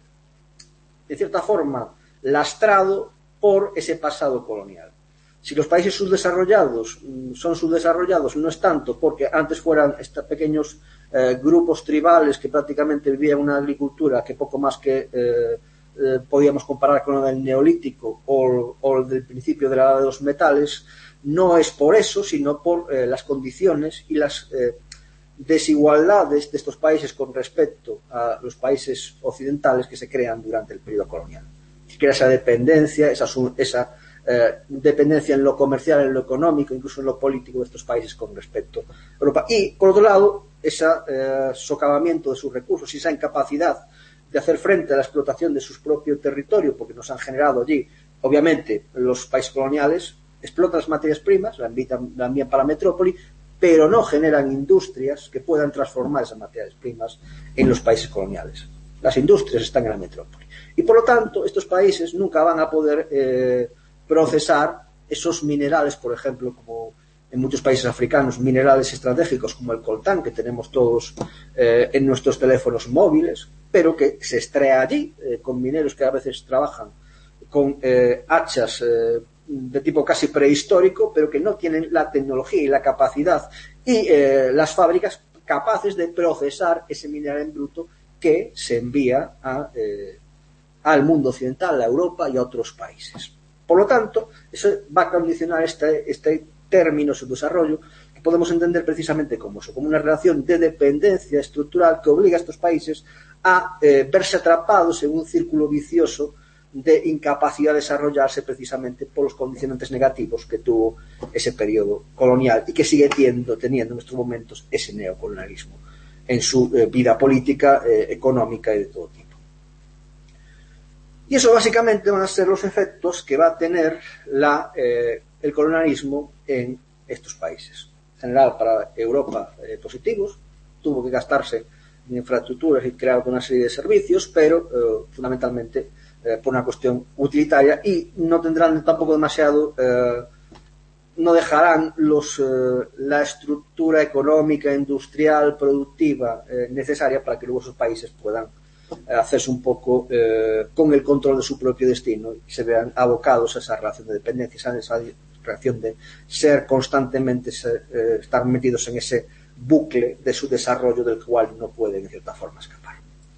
de cierta forma lastrado por ese pasado colonial. Si los países subdesarrollados son subdesarrollados, no es tanto porque antes fueran estos pequeños eh, grupos tribales que prácticamente vivían una agricultura que poco más que eh, Eh, podíamos comparar con la del Neolítico o, o el del principio de la Edad de los Metales, no es por eso, sino por eh, las condiciones y las eh, desigualdades de estos países con respecto a los países occidentales que se crean durante el periodo colonial. Se crea esa dependencia, esa, esa eh, dependencia en lo comercial, en lo económico, incluso en lo político de estos países con respecto a Europa. Y, por otro lado, ese eh, socavamiento de sus recursos y esa incapacidad de hacer frente a la explotación de su propio territorio, porque nos han generado allí, obviamente, los países coloniales explotan las materias primas, la envían, la envían para la metrópoli, pero no generan industrias que puedan transformar esas materias primas en los países coloniales. Las industrias están en la metrópoli. Y por lo tanto, estos países nunca van a poder eh, procesar esos minerales, por ejemplo, como en muchos países africanos, minerales estratégicos como el coltán, que tenemos todos eh, en nuestros teléfonos móviles, pero que se extrae allí, eh, con mineros que a veces trabajan con eh, hachas eh, de tipo casi prehistórico, pero que no tienen la tecnología y la capacidad y eh, las fábricas capaces de procesar ese mineral en bruto que se envía a, eh, al mundo occidental, a Europa y a otros países. Por lo tanto, eso va a condicionar este, este término subdesarrollo, que podemos entender precisamente como eso, como una relación de dependencia estructural que obliga a estos países a eh, verse atrapados en un círculo vicioso de incapacidad de desarrollarse precisamente por los condicionantes negativos que tuvo ese periodo colonial y que sigue teniendo, teniendo en estos momentos ese neocolonialismo en su eh, vida política, eh, económica y de todo tipo. Y eso básicamente van a ser los efectos que va a tener la, eh, el colonialismo en estos países. En general, para Europa, eh, positivos, tuvo que gastarse en infraestructuras y crear una serie de servicios, pero eh, fundamentalmente eh, por una cuestión utilitaria, y no tendrán tampoco demasiado, eh, no dejarán los, eh, la estructura económica, industrial, productiva eh, necesaria para que luego esos países puedan eh, hacerse un poco eh, con el control de su propio destino y se vean abocados a esa relación de dependencia, a esa relación de ser constantemente, ser, eh, estar metidos en ese bucle de su desarrollo del cual no pueden, en cierta forma, escapar.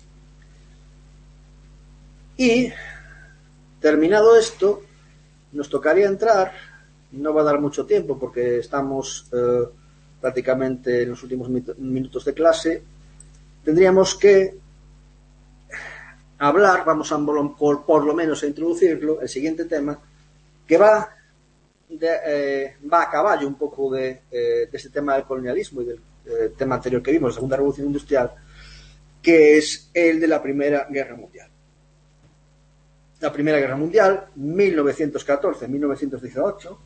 Y, terminado esto, nos tocaría entrar, no va a dar mucho tiempo porque estamos eh, prácticamente en los últimos minutos de clase, tendríamos que hablar, vamos a por, por lo menos a introducirlo, el siguiente tema, que va, de, eh, va a caballo un poco de, eh, de este tema del colonialismo y del eh, tema anterior que vimos, la Segunda Revolución Industrial, que es el de la Primera Guerra Mundial. La Primera Guerra Mundial, mil novecientos catorce a mil novecientos dieciocho.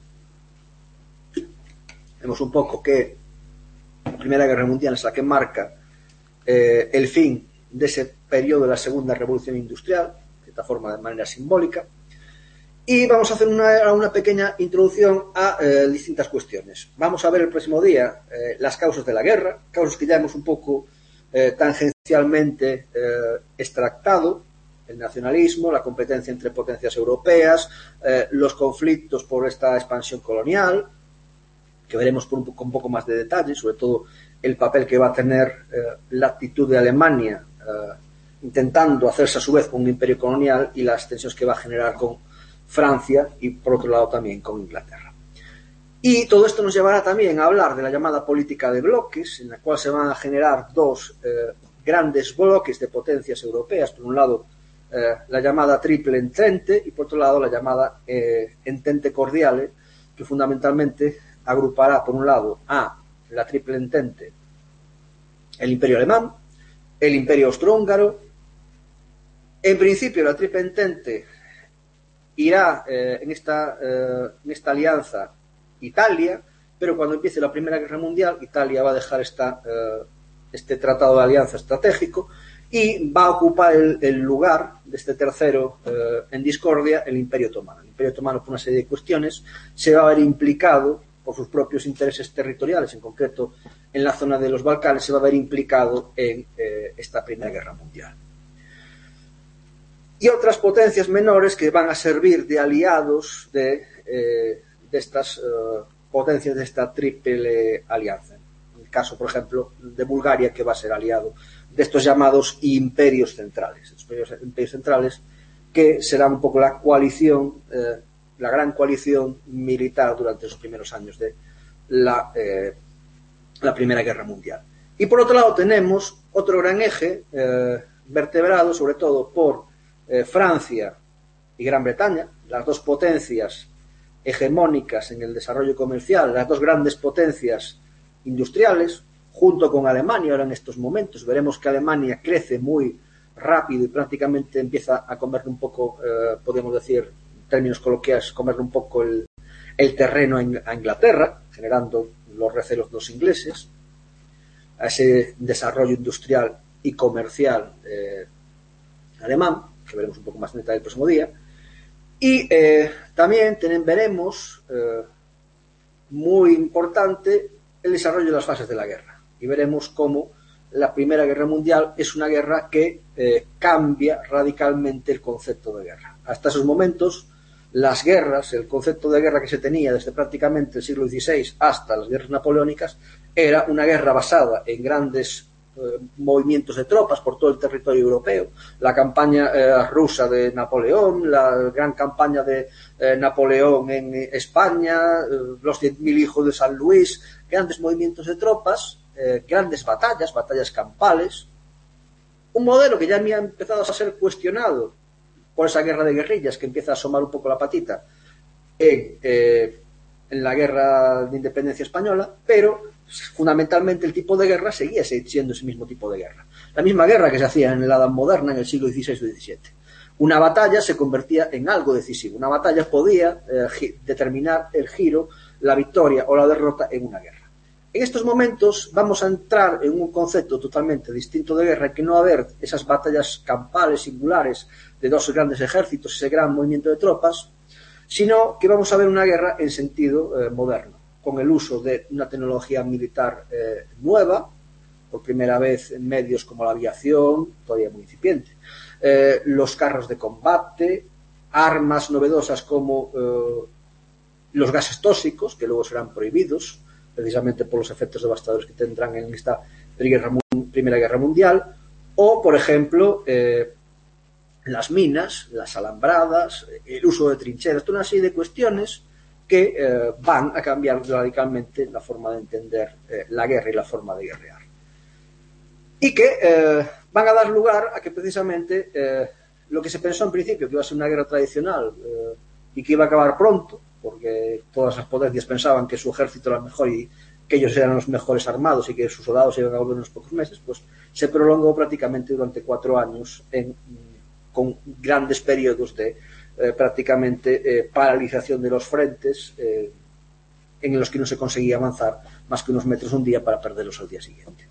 Vemos un poco que la Primera Guerra Mundial es la que marca eh, el fin de ese periodo de la Segunda Revolución Industrial, de esta forma, de manera simbólica. Y vamos a hacer una, una pequeña introducción a eh, distintas cuestiones. Vamos a ver el próximo día eh, las causas de la guerra, causas que ya hemos un poco eh, tangencialmente eh, extractado: el nacionalismo, la competencia entre potencias europeas, eh, los conflictos por esta expansión colonial, que veremos por un poco, con un poco más de detalle, sobre todo el papel que va a tener eh, la actitud de Alemania eh, intentando hacerse a su vez con un imperio colonial, y las tensiones que va a generar con Francia y por otro lado también con Inglaterra. Y todo esto nos llevará también a hablar de la llamada política de bloques, en la cual se van a generar dos eh, grandes bloques de potencias europeas: por un lado eh, la llamada Triple Entente y por otro lado la llamada eh, Entente Cordiale, que fundamentalmente agrupará por un lado a la Triple Entente el Imperio Alemán, el Imperio Austrohúngaro. En principio la Triple Entente irá eh, en, esta, eh, en esta alianza Italia, pero cuando empiece la Primera Guerra Mundial, Italia va a dejar esta, eh, este tratado de alianza estratégico y va a ocupar el, el lugar de este tercero eh, en discordia, el Imperio Otomano. El Imperio Otomano, por una serie de cuestiones, se va a ver implicado por sus propios intereses territoriales, en concreto en la zona de los Balcanes, se va a ver implicado en eh, esta Primera Guerra Mundial. Y otras potencias menores que van a servir de aliados de, eh, de estas eh, potencias de esta triple alianza. En el caso, por ejemplo, de Bulgaria, que va a ser aliado de estos llamados imperios centrales. Estos imperios centrales que serán un poco la coalición, eh, la gran coalición militar durante los primeros años de la, eh, la Primera Guerra Mundial. Y por otro lado tenemos otro gran eje eh, vertebrado sobre todo por Eh, Francia y Gran Bretaña, las dos potencias hegemónicas en el desarrollo comercial, las dos grandes potencias industriales, junto con Alemania. Ahora en estos momentos veremos que Alemania crece muy rápido y prácticamente empieza a comerle un poco, eh, podemos decir en términos coloquiales, comerle un poco el, el terreno a Inglaterra, generando los recelos de los ingleses, a ese desarrollo industrial y comercial eh, alemán, que veremos un poco más en detalle el próximo día. Y eh, también ten, veremos eh, muy importante el desarrollo de las fases de la guerra, y veremos cómo la Primera Guerra Mundial es una guerra que eh, cambia radicalmente el concepto de guerra. Hasta esos momentos, las guerras, el concepto de guerra que se tenía desde prácticamente el siglo dieciséis hasta las guerras napoleónicas, era una guerra basada en grandes movimientos de tropas por todo el territorio europeo, la campaña eh, rusa de Napoleón, la gran campaña de eh, Napoleón en España, eh, los diez mil hijos de San Luis, grandes movimientos de tropas, eh, grandes batallas, batallas campales, un modelo que ya me ha empezado a ser cuestionado por esa guerra de guerrillas que empieza a asomar un poco la patita en, eh, en la guerra de independencia española, pero fundamentalmente el tipo de guerra seguía siendo ese mismo tipo de guerra. La misma guerra que se hacía en la Edad Moderna en el siglo dieciséis o diecisiete. Una batalla se convertía en algo decisivo. Una batalla podía eh, determinar el giro, la victoria o la derrota en una guerra. En estos momentos vamos a entrar en un concepto totalmente distinto de guerra, que no va a haber esas batallas campales singulares de dos grandes ejércitos, ese gran movimiento de tropas, sino que vamos a ver una guerra en sentido eh, moderno, con el uso de una tecnología militar eh, nueva, por primera vez en medios como la aviación, todavía muy incipiente, eh, los carros de combate, armas novedosas como eh, los gases tóxicos, que luego serán prohibidos, precisamente por los efectos devastadores que tendrán en esta Primera Guerra Mundial, o, por ejemplo, eh, las minas, las alambradas, el uso de trincheras, toda una serie de cuestiones que eh, van a cambiar radicalmente la forma de entender eh, la guerra y la forma de guerrear. Y que eh, van a dar lugar a que precisamente eh, lo que se pensó en principio que iba a ser una guerra tradicional eh, y que iba a acabar pronto, porque todas las potencias pensaban que su ejército era mejor y que ellos eran los mejores armados y que sus soldados iban a volver en unos pocos meses, pues se prolongó prácticamente durante cuatro años en, con grandes periodos de eh, prácticamente eh, paralización de los frentes eh, en los que no se conseguía avanzar más que unos metros un día para perderlos al día siguiente.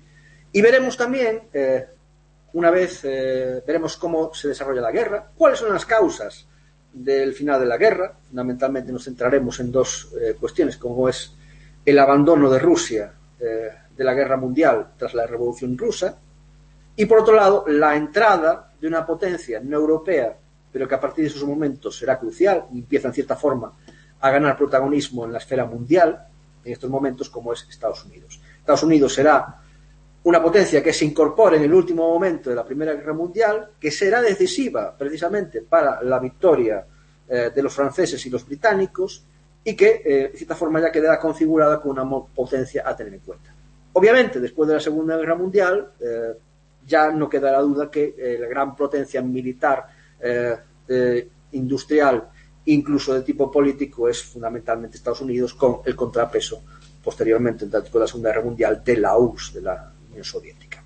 Y veremos también, eh, una vez, eh, veremos cómo se desarrolla la guerra, cuáles son las causas del final de la guerra. Fundamentalmente nos centraremos en dos eh, cuestiones, como es el abandono de Rusia eh, de la guerra mundial tras la Revolución Rusa, y por otro lado, la entrada de una potencia no europea, pero que a partir de esos momentos será crucial y empieza en cierta forma a ganar protagonismo en la esfera mundial, en estos momentos, como es Estados Unidos. Estados Unidos será una potencia que se incorpore en el último momento de la Primera Guerra Mundial, que será decisiva precisamente para la victoria eh, de los franceses y los británicos, y que, eh, de cierta forma, ya quedará configurada como una potencia a tener en cuenta. Obviamente, después de la Segunda Guerra Mundial, eh, ya no quedará duda que eh, la gran potencia militar, eh, eh, industrial, incluso de tipo político, es fundamentalmente Estados Unidos, con el contrapeso, posteriormente, en tanto con la Segunda Guerra Mundial, de la U R S S, de la Unión Soviética.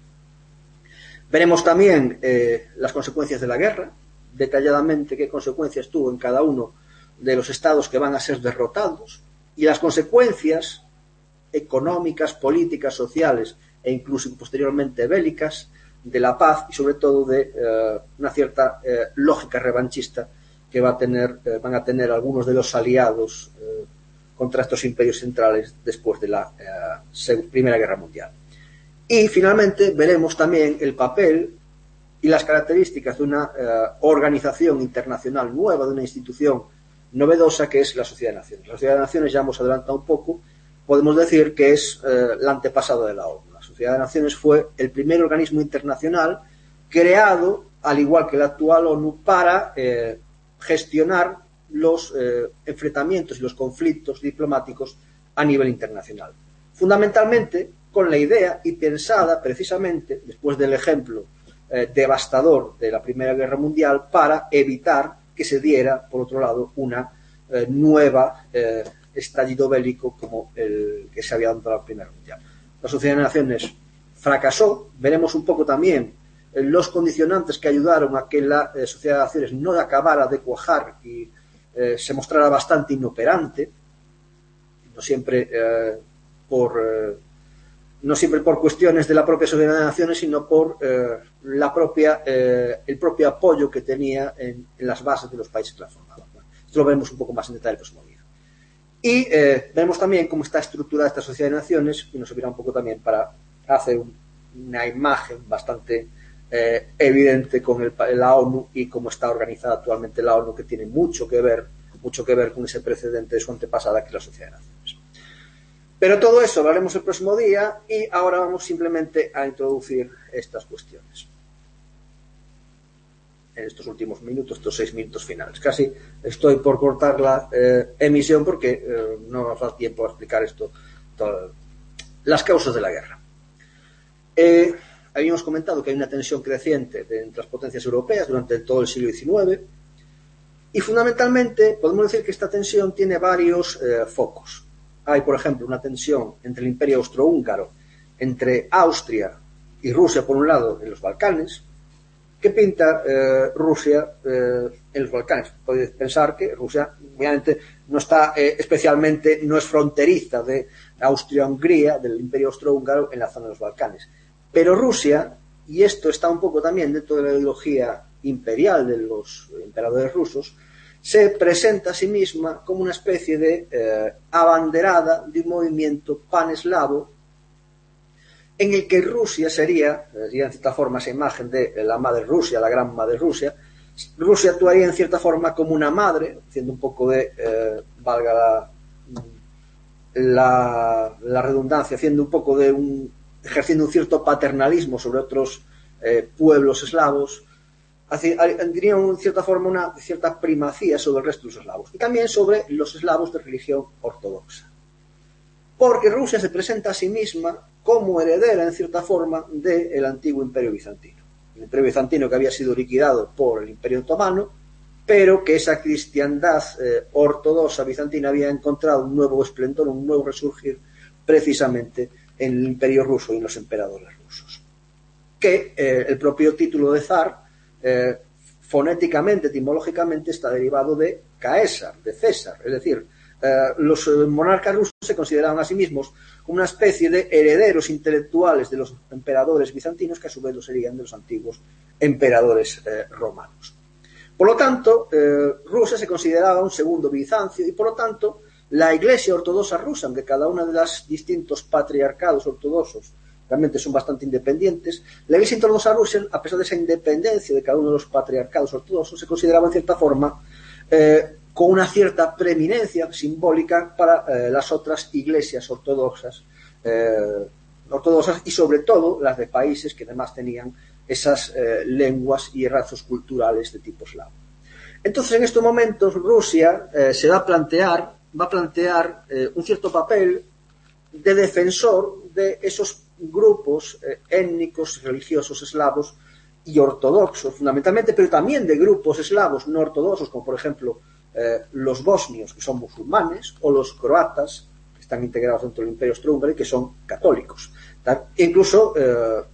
Veremos también eh, las consecuencias de la guerra, detalladamente qué consecuencias tuvo en cada uno de los estados que van a ser derrotados, y las consecuencias económicas, políticas, sociales e incluso posteriormente bélicas de la paz y sobre todo de eh, una cierta eh, lógica revanchista que va a tener, eh, van a tener algunos de los aliados eh, contra estos imperios centrales después de la eh, Primera Guerra Mundial. Y finalmente veremos también el papel y las características de una eh, organización internacional nueva, de una institución novedosa que es la Sociedad de Naciones. La Sociedad de Naciones, ya hemos adelantado un poco, podemos decir que es eh, la antepasada de la ONU. La Sociedad de Naciones fue el primer organismo internacional creado, al igual que la actual ONU, para eh, gestionar los eh, enfrentamientos y los conflictos diplomáticos a nivel internacional. Fundamentalmente con la idea y pensada precisamente, después del ejemplo eh, devastador de la Primera Guerra Mundial, para evitar que se diera, por otro lado, una eh, nueva eh, estallido bélico como el que se había dado en la Primera Mundial. La Sociedad de Naciones fracasó. Veremos un poco también eh, los condicionantes que ayudaron a que la eh, Sociedad de Naciones no acabara de cuajar y eh, se mostrara bastante inoperante, no siempre eh, por eh, no siempre por cuestiones de la propia Sociedad de Naciones, sino por eh, la propia, eh, el propio apoyo que tenía en, en las bases de los países que la formaban. Bueno, esto lo veremos un poco más en detalle el próximo día. Y eh, vemos también cómo está estructurada esta Sociedad de Naciones, y nos servirá un poco también para hacer un, una imagen bastante eh, evidente con el, la ONU y cómo está organizada actualmente la ONU, que tiene mucho que ver, mucho que ver con ese precedente de su antepasada, que es la Sociedad de Naciones. Pero todo eso lo haremos el próximo día, y ahora vamos simplemente a introducir estas cuestiones en estos últimos minutos, estos seis minutos finales. Casi estoy por cortar la eh, emisión porque eh, no nos da tiempo a explicar esto, todo, las causas de la guerra. Eh, habíamos comentado que hay una tensión creciente de, entre las potencias europeas durante todo el siglo diecinueve, y fundamentalmente podemos decir que esta tensión tiene varios eh, focos. Hay, por ejemplo, una tensión entre el Imperio Austrohúngaro, entre Austria y Rusia, por un lado, en los Balcanes. ¿Qué pinta eh, Rusia eh, en los Balcanes? Podéis pensar que Rusia, obviamente, no está eh, especialmente, no es fronteriza de Austria-Hungría, del Imperio Austrohúngaro, en la zona de los Balcanes. Pero Rusia, y esto está un poco también dentro de la ideología imperial de los emperadores rusos, se presenta a sí misma como una especie de eh, abanderada de un movimiento paneslavo en el que Rusia sería, sería en cierta forma esa imagen de la madre Rusia, la gran madre Rusia. Rusia actuaría en cierta forma como una madre, haciendo un poco de, eh, valga la, la, la redundancia, haciendo un poco de un, ejerciendo un cierto paternalismo sobre otros eh, pueblos eslavos, tendrían en cierta forma una cierta primacía sobre el resto de los eslavos y también sobre los eslavos de religión ortodoxa, porque Rusia se presenta a sí misma como heredera en cierta forma del antiguo imperio bizantino, el imperio bizantino que había sido liquidado por el imperio otomano, pero que esa cristiandad eh, ortodoxa bizantina había encontrado un nuevo esplendor, un nuevo resurgir precisamente en el imperio ruso y en los emperadores rusos, que eh, el propio título de zar Eh, fonéticamente, etimológicamente está derivado de Caesar, de César, es decir, eh, los monarcas rusos se consideraban a sí mismos como una especie de herederos intelectuales de los emperadores bizantinos, que a su vez lo serían de los antiguos emperadores eh, romanos. Por lo tanto, eh, Rusia se consideraba un segundo Bizancio y por lo tanto la Iglesia ortodoxa rusa, aunque cada una de los distintos patriarcados ortodoxos realmente son bastante independientes, la Iglesia ortodoxa rusa, a pesar de esa independencia de cada uno de los patriarcados ortodoxos, se consideraba en cierta forma eh, con una cierta preeminencia simbólica para eh, las otras iglesias ortodoxas, eh, ortodoxas y sobre todo las de países que además tenían esas eh, lenguas y rasgos culturales de tipo eslavo. Entonces, en estos momentos, Rusia eh, se va a plantear, va a plantear eh, un cierto papel de defensor de esos grupos eh, étnicos, religiosos eslavos y ortodoxos fundamentalmente, pero también de grupos eslavos no ortodoxos, como por ejemplo eh, los bosnios, que son musulmanes, o los croatas, que están integrados dentro del Imperio Austrohúngaro y que son católicos. E incluso, eh,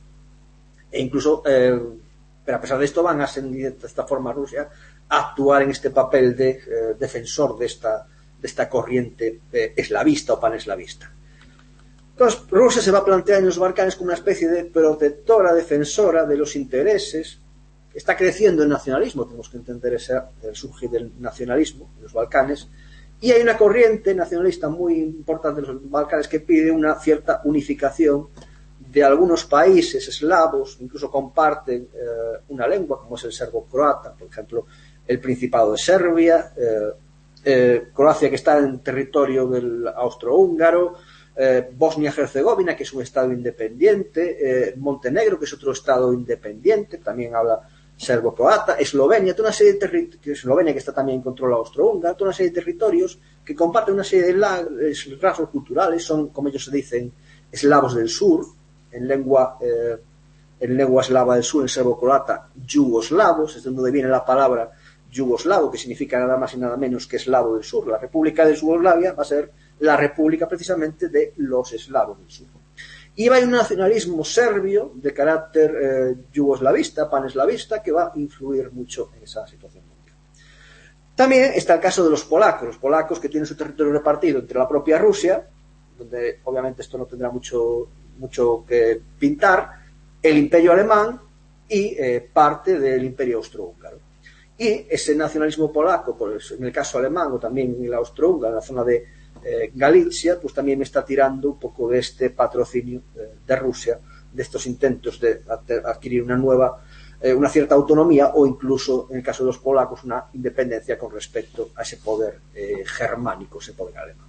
e incluso eh, pero a pesar de esto van a ser de esta forma Rusia a actuar en este papel de eh, defensor de esta, de esta corriente eh, eslavista o paneslavista. Entonces, Rusia se va a plantear en los Balcanes como una especie de protectora, defensora de los intereses. Está creciendo el nacionalismo, tenemos que entender ese, el surgir del nacionalismo en los Balcanes, y hay una corriente nacionalista muy importante en los Balcanes que pide una cierta unificación de algunos países eslavos, incluso comparten eh, una lengua, como es el serbo-croata, por ejemplo, el Principado de Serbia, eh, eh, Croacia, que está en territorio del austrohúngaro, Eh, Bosnia-Herzegovina, que es un estado independiente, eh, Montenegro, que es otro estado independiente, también habla serbo-croata, Eslovenia, toda una serie de territorios, Eslovenia que está también en control austrohúngaro, toda una serie de territorios que comparten una serie de rasgos culturales, son, como ellos se dicen, eslavos del sur, en lengua, eh, en lengua eslava del sur, en serbo-croata, yugoslavos, es de donde viene la palabra yugoslavo, que significa nada más y nada menos que eslavo del sur. La República de Yugoslavia va a ser la república precisamente de los eslavos del sur. Y va a haber un nacionalismo serbio de carácter eh, yugoslavista, paneslavista, que va a influir mucho en esa situación mundial. También está el caso de los polacos, los polacos que tienen su territorio repartido entre la propia Rusia, donde obviamente esto no tendrá mucho, mucho que pintar, el imperio alemán y eh, parte del imperio austrohúngaro. Y ese nacionalismo polaco, pues en el caso alemán o también en el austrohúngaro, en la zona de eh, Galicia, pues también me está tirando un poco de este patrocinio eh, de Rusia, de estos intentos de adquirir una nueva, eh, una cierta autonomía o incluso, en el caso de los polacos, una independencia con respecto a ese poder eh, germánico, ese poder alemán.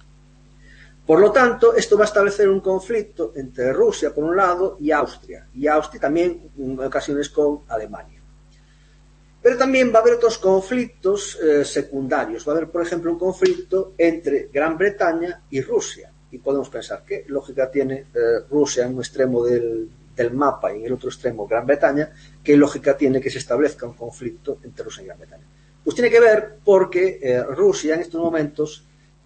Por lo tanto, esto va a establecer un conflicto entre Rusia, por un lado, y Austria, y Austria también en ocasiones con Alemania. Pero también va a haber otros conflictos eh, secundarios. Va a haber, por ejemplo, un conflicto entre Gran Bretaña y Rusia. Y podemos pensar, ¿qué lógica tiene eh, Rusia en un extremo del, del mapa y en el otro extremo Gran Bretaña? ¿Qué lógica tiene que se establezca un conflicto entre Rusia y Gran Bretaña? Pues tiene que ver porque eh, Rusia en estos momentos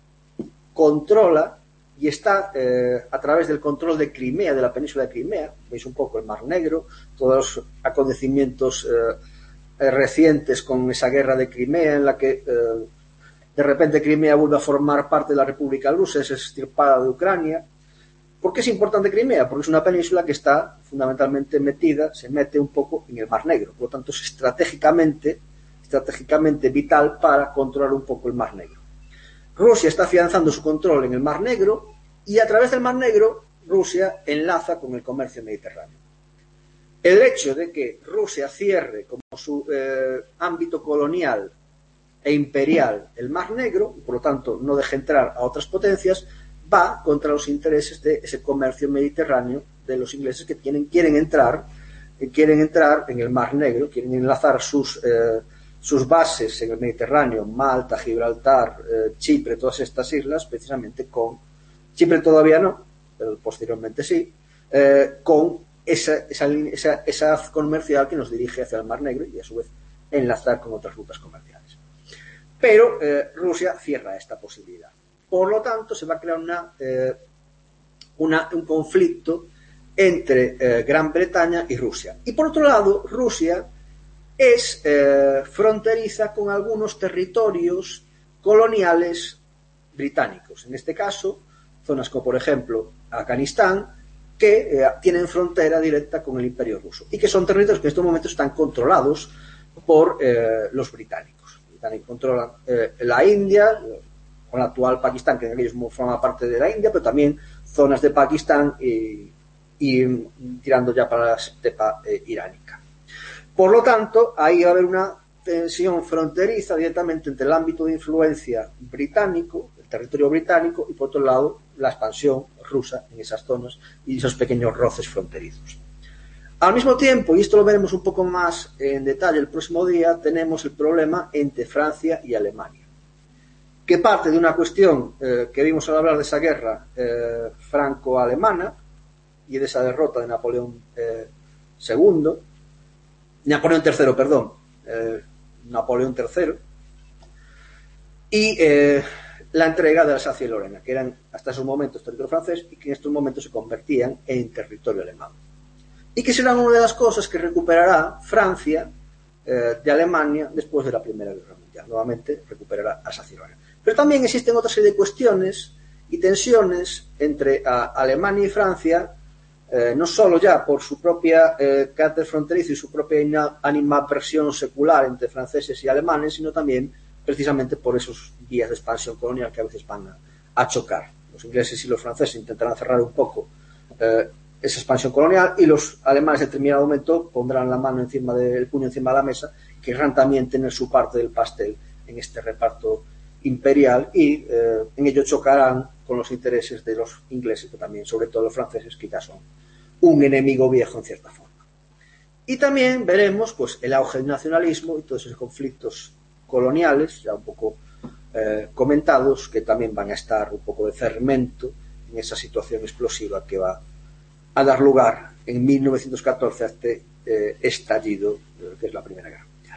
controla y está eh, a través del control de Crimea, de la península de Crimea, veis un poco el Mar Negro, todos los acontecimientos eh, recientes con esa guerra de Crimea en la que eh, de repente Crimea vuelve a formar parte de la República Rusa, es extirpada de Ucrania. ¿Por qué es importante Crimea? Porque es una península que está fundamentalmente metida, se mete un poco en el Mar Negro, por lo tanto es estratégicamente, estratégicamente vital para controlar un poco el Mar Negro. Rusia está afianzando su control en el Mar Negro y a través del Mar Negro Rusia enlaza con el comercio mediterráneo. El hecho de que Rusia cierre como su eh, ámbito colonial e imperial el Mar Negro, y por lo tanto no deje entrar a otras potencias, va contra los intereses de ese comercio mediterráneo de los ingleses que tienen, quieren entrar, eh, quieren entrar en el Mar Negro, quieren enlazar sus, eh, sus bases en el Mediterráneo, Malta, Gibraltar, eh, Chipre, todas estas islas, precisamente con, Chipre todavía no, pero posteriormente sí, eh, con esa, esa, esa, esa haz comercial que nos dirige hacia el Mar Negro y a su vez enlazar con otras rutas comerciales. Pero eh, Rusia cierra esta posibilidad. Por lo tanto, se va a crear una, eh, una, un conflicto entre eh, Gran Bretaña y Rusia. Y por otro lado, Rusia es eh, fronteriza con algunos territorios coloniales británicos. En este caso, zonas como por ejemplo Afganistán, que eh, tienen frontera directa con el Imperio Ruso y que son territorios que en estos momentos están controlados por eh, los británicos. Los británicos controlan eh, la India, con el actual Pakistán, que en aquellos forma parte de la India, pero también zonas de Pakistán y, y tirando ya para la estepa eh, iránica. Por lo tanto, ahí va a haber una tensión fronteriza directamente entre el ámbito de influencia británico, el territorio británico, y por otro lado, la expansión rusa en esas zonas y esos pequeños roces fronterizos. Al mismo tiempo, y esto lo veremos un poco más en detalle el próximo día, tenemos el problema entre Francia y Alemania, que parte de una cuestión eh, que vimos al hablar de esa guerra eh, franco-alemana y de esa derrota de Napoleón eh, segundo, Napoleón tercero, perdón, eh, Napoleón tercero, y eh, la entrega de Alsacia y Lorena, que eran hasta esos momentos territorio francés y que en estos momentos se convertían en territorio alemán. Y que serán una de las cosas que recuperará Francia eh, de Alemania después de la Primera Guerra Mundial. Nuevamente recuperará Alsacia y Lorena. Pero también existen otra serie de cuestiones y tensiones entre a, Alemania y Francia, eh, no solo ya por su propia eh, carácter fronterizo y su propia animadversión secular entre franceses y alemanes, sino también precisamente por esos vías de expansión colonial que a veces van a, a chocar. Los ingleses y los franceses intentarán cerrar un poco eh, esa expansión colonial y los alemanes en determinado momento pondrán la mano encima del puño encima de la mesa, querrán también tener su parte del pastel en este reparto imperial y eh, en ello chocarán con los intereses de los ingleses, pero también sobre todo los franceses, que ya son un enemigo viejo en cierta forma. Y también veremos pues el auge del nacionalismo y todos esos conflictos coloniales, ya un poco eh, comentados, que también van a estar un poco de fermento en esa situación explosiva que va a dar lugar en mil novecientos catorce a este eh, estallido, eh, que es la Primera Guerra Mundial.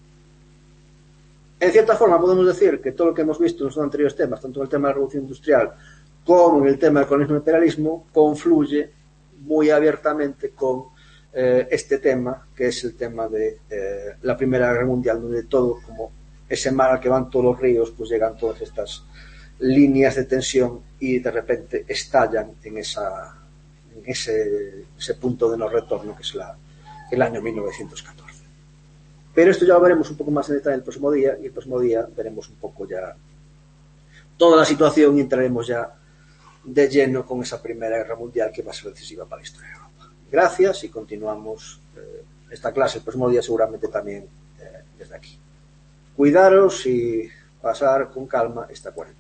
En cierta forma podemos decir que todo lo que hemos visto en los anteriores temas, tanto en el tema de la Revolución Industrial como en el tema del colonialismo y imperialismo, confluye muy abiertamente con eh, este tema, que es el tema de eh, la Primera Guerra Mundial, donde todo, como ese mar al que van todos los ríos, pues llegan todas estas líneas de tensión y de repente estallan en esa en ese, ese punto de no retorno que es la, el año mil novecientos catorce. Pero esto ya lo veremos un poco más en detalle el próximo día, y el próximo día veremos un poco ya toda la situación y entraremos ya de lleno con esa Primera Guerra Mundial que va a ser decisiva para la historia de Europa. Gracias y continuamos eh, esta clase el próximo día seguramente también eh, desde aquí. Cuidaros y pasar con calma esta cuarentena.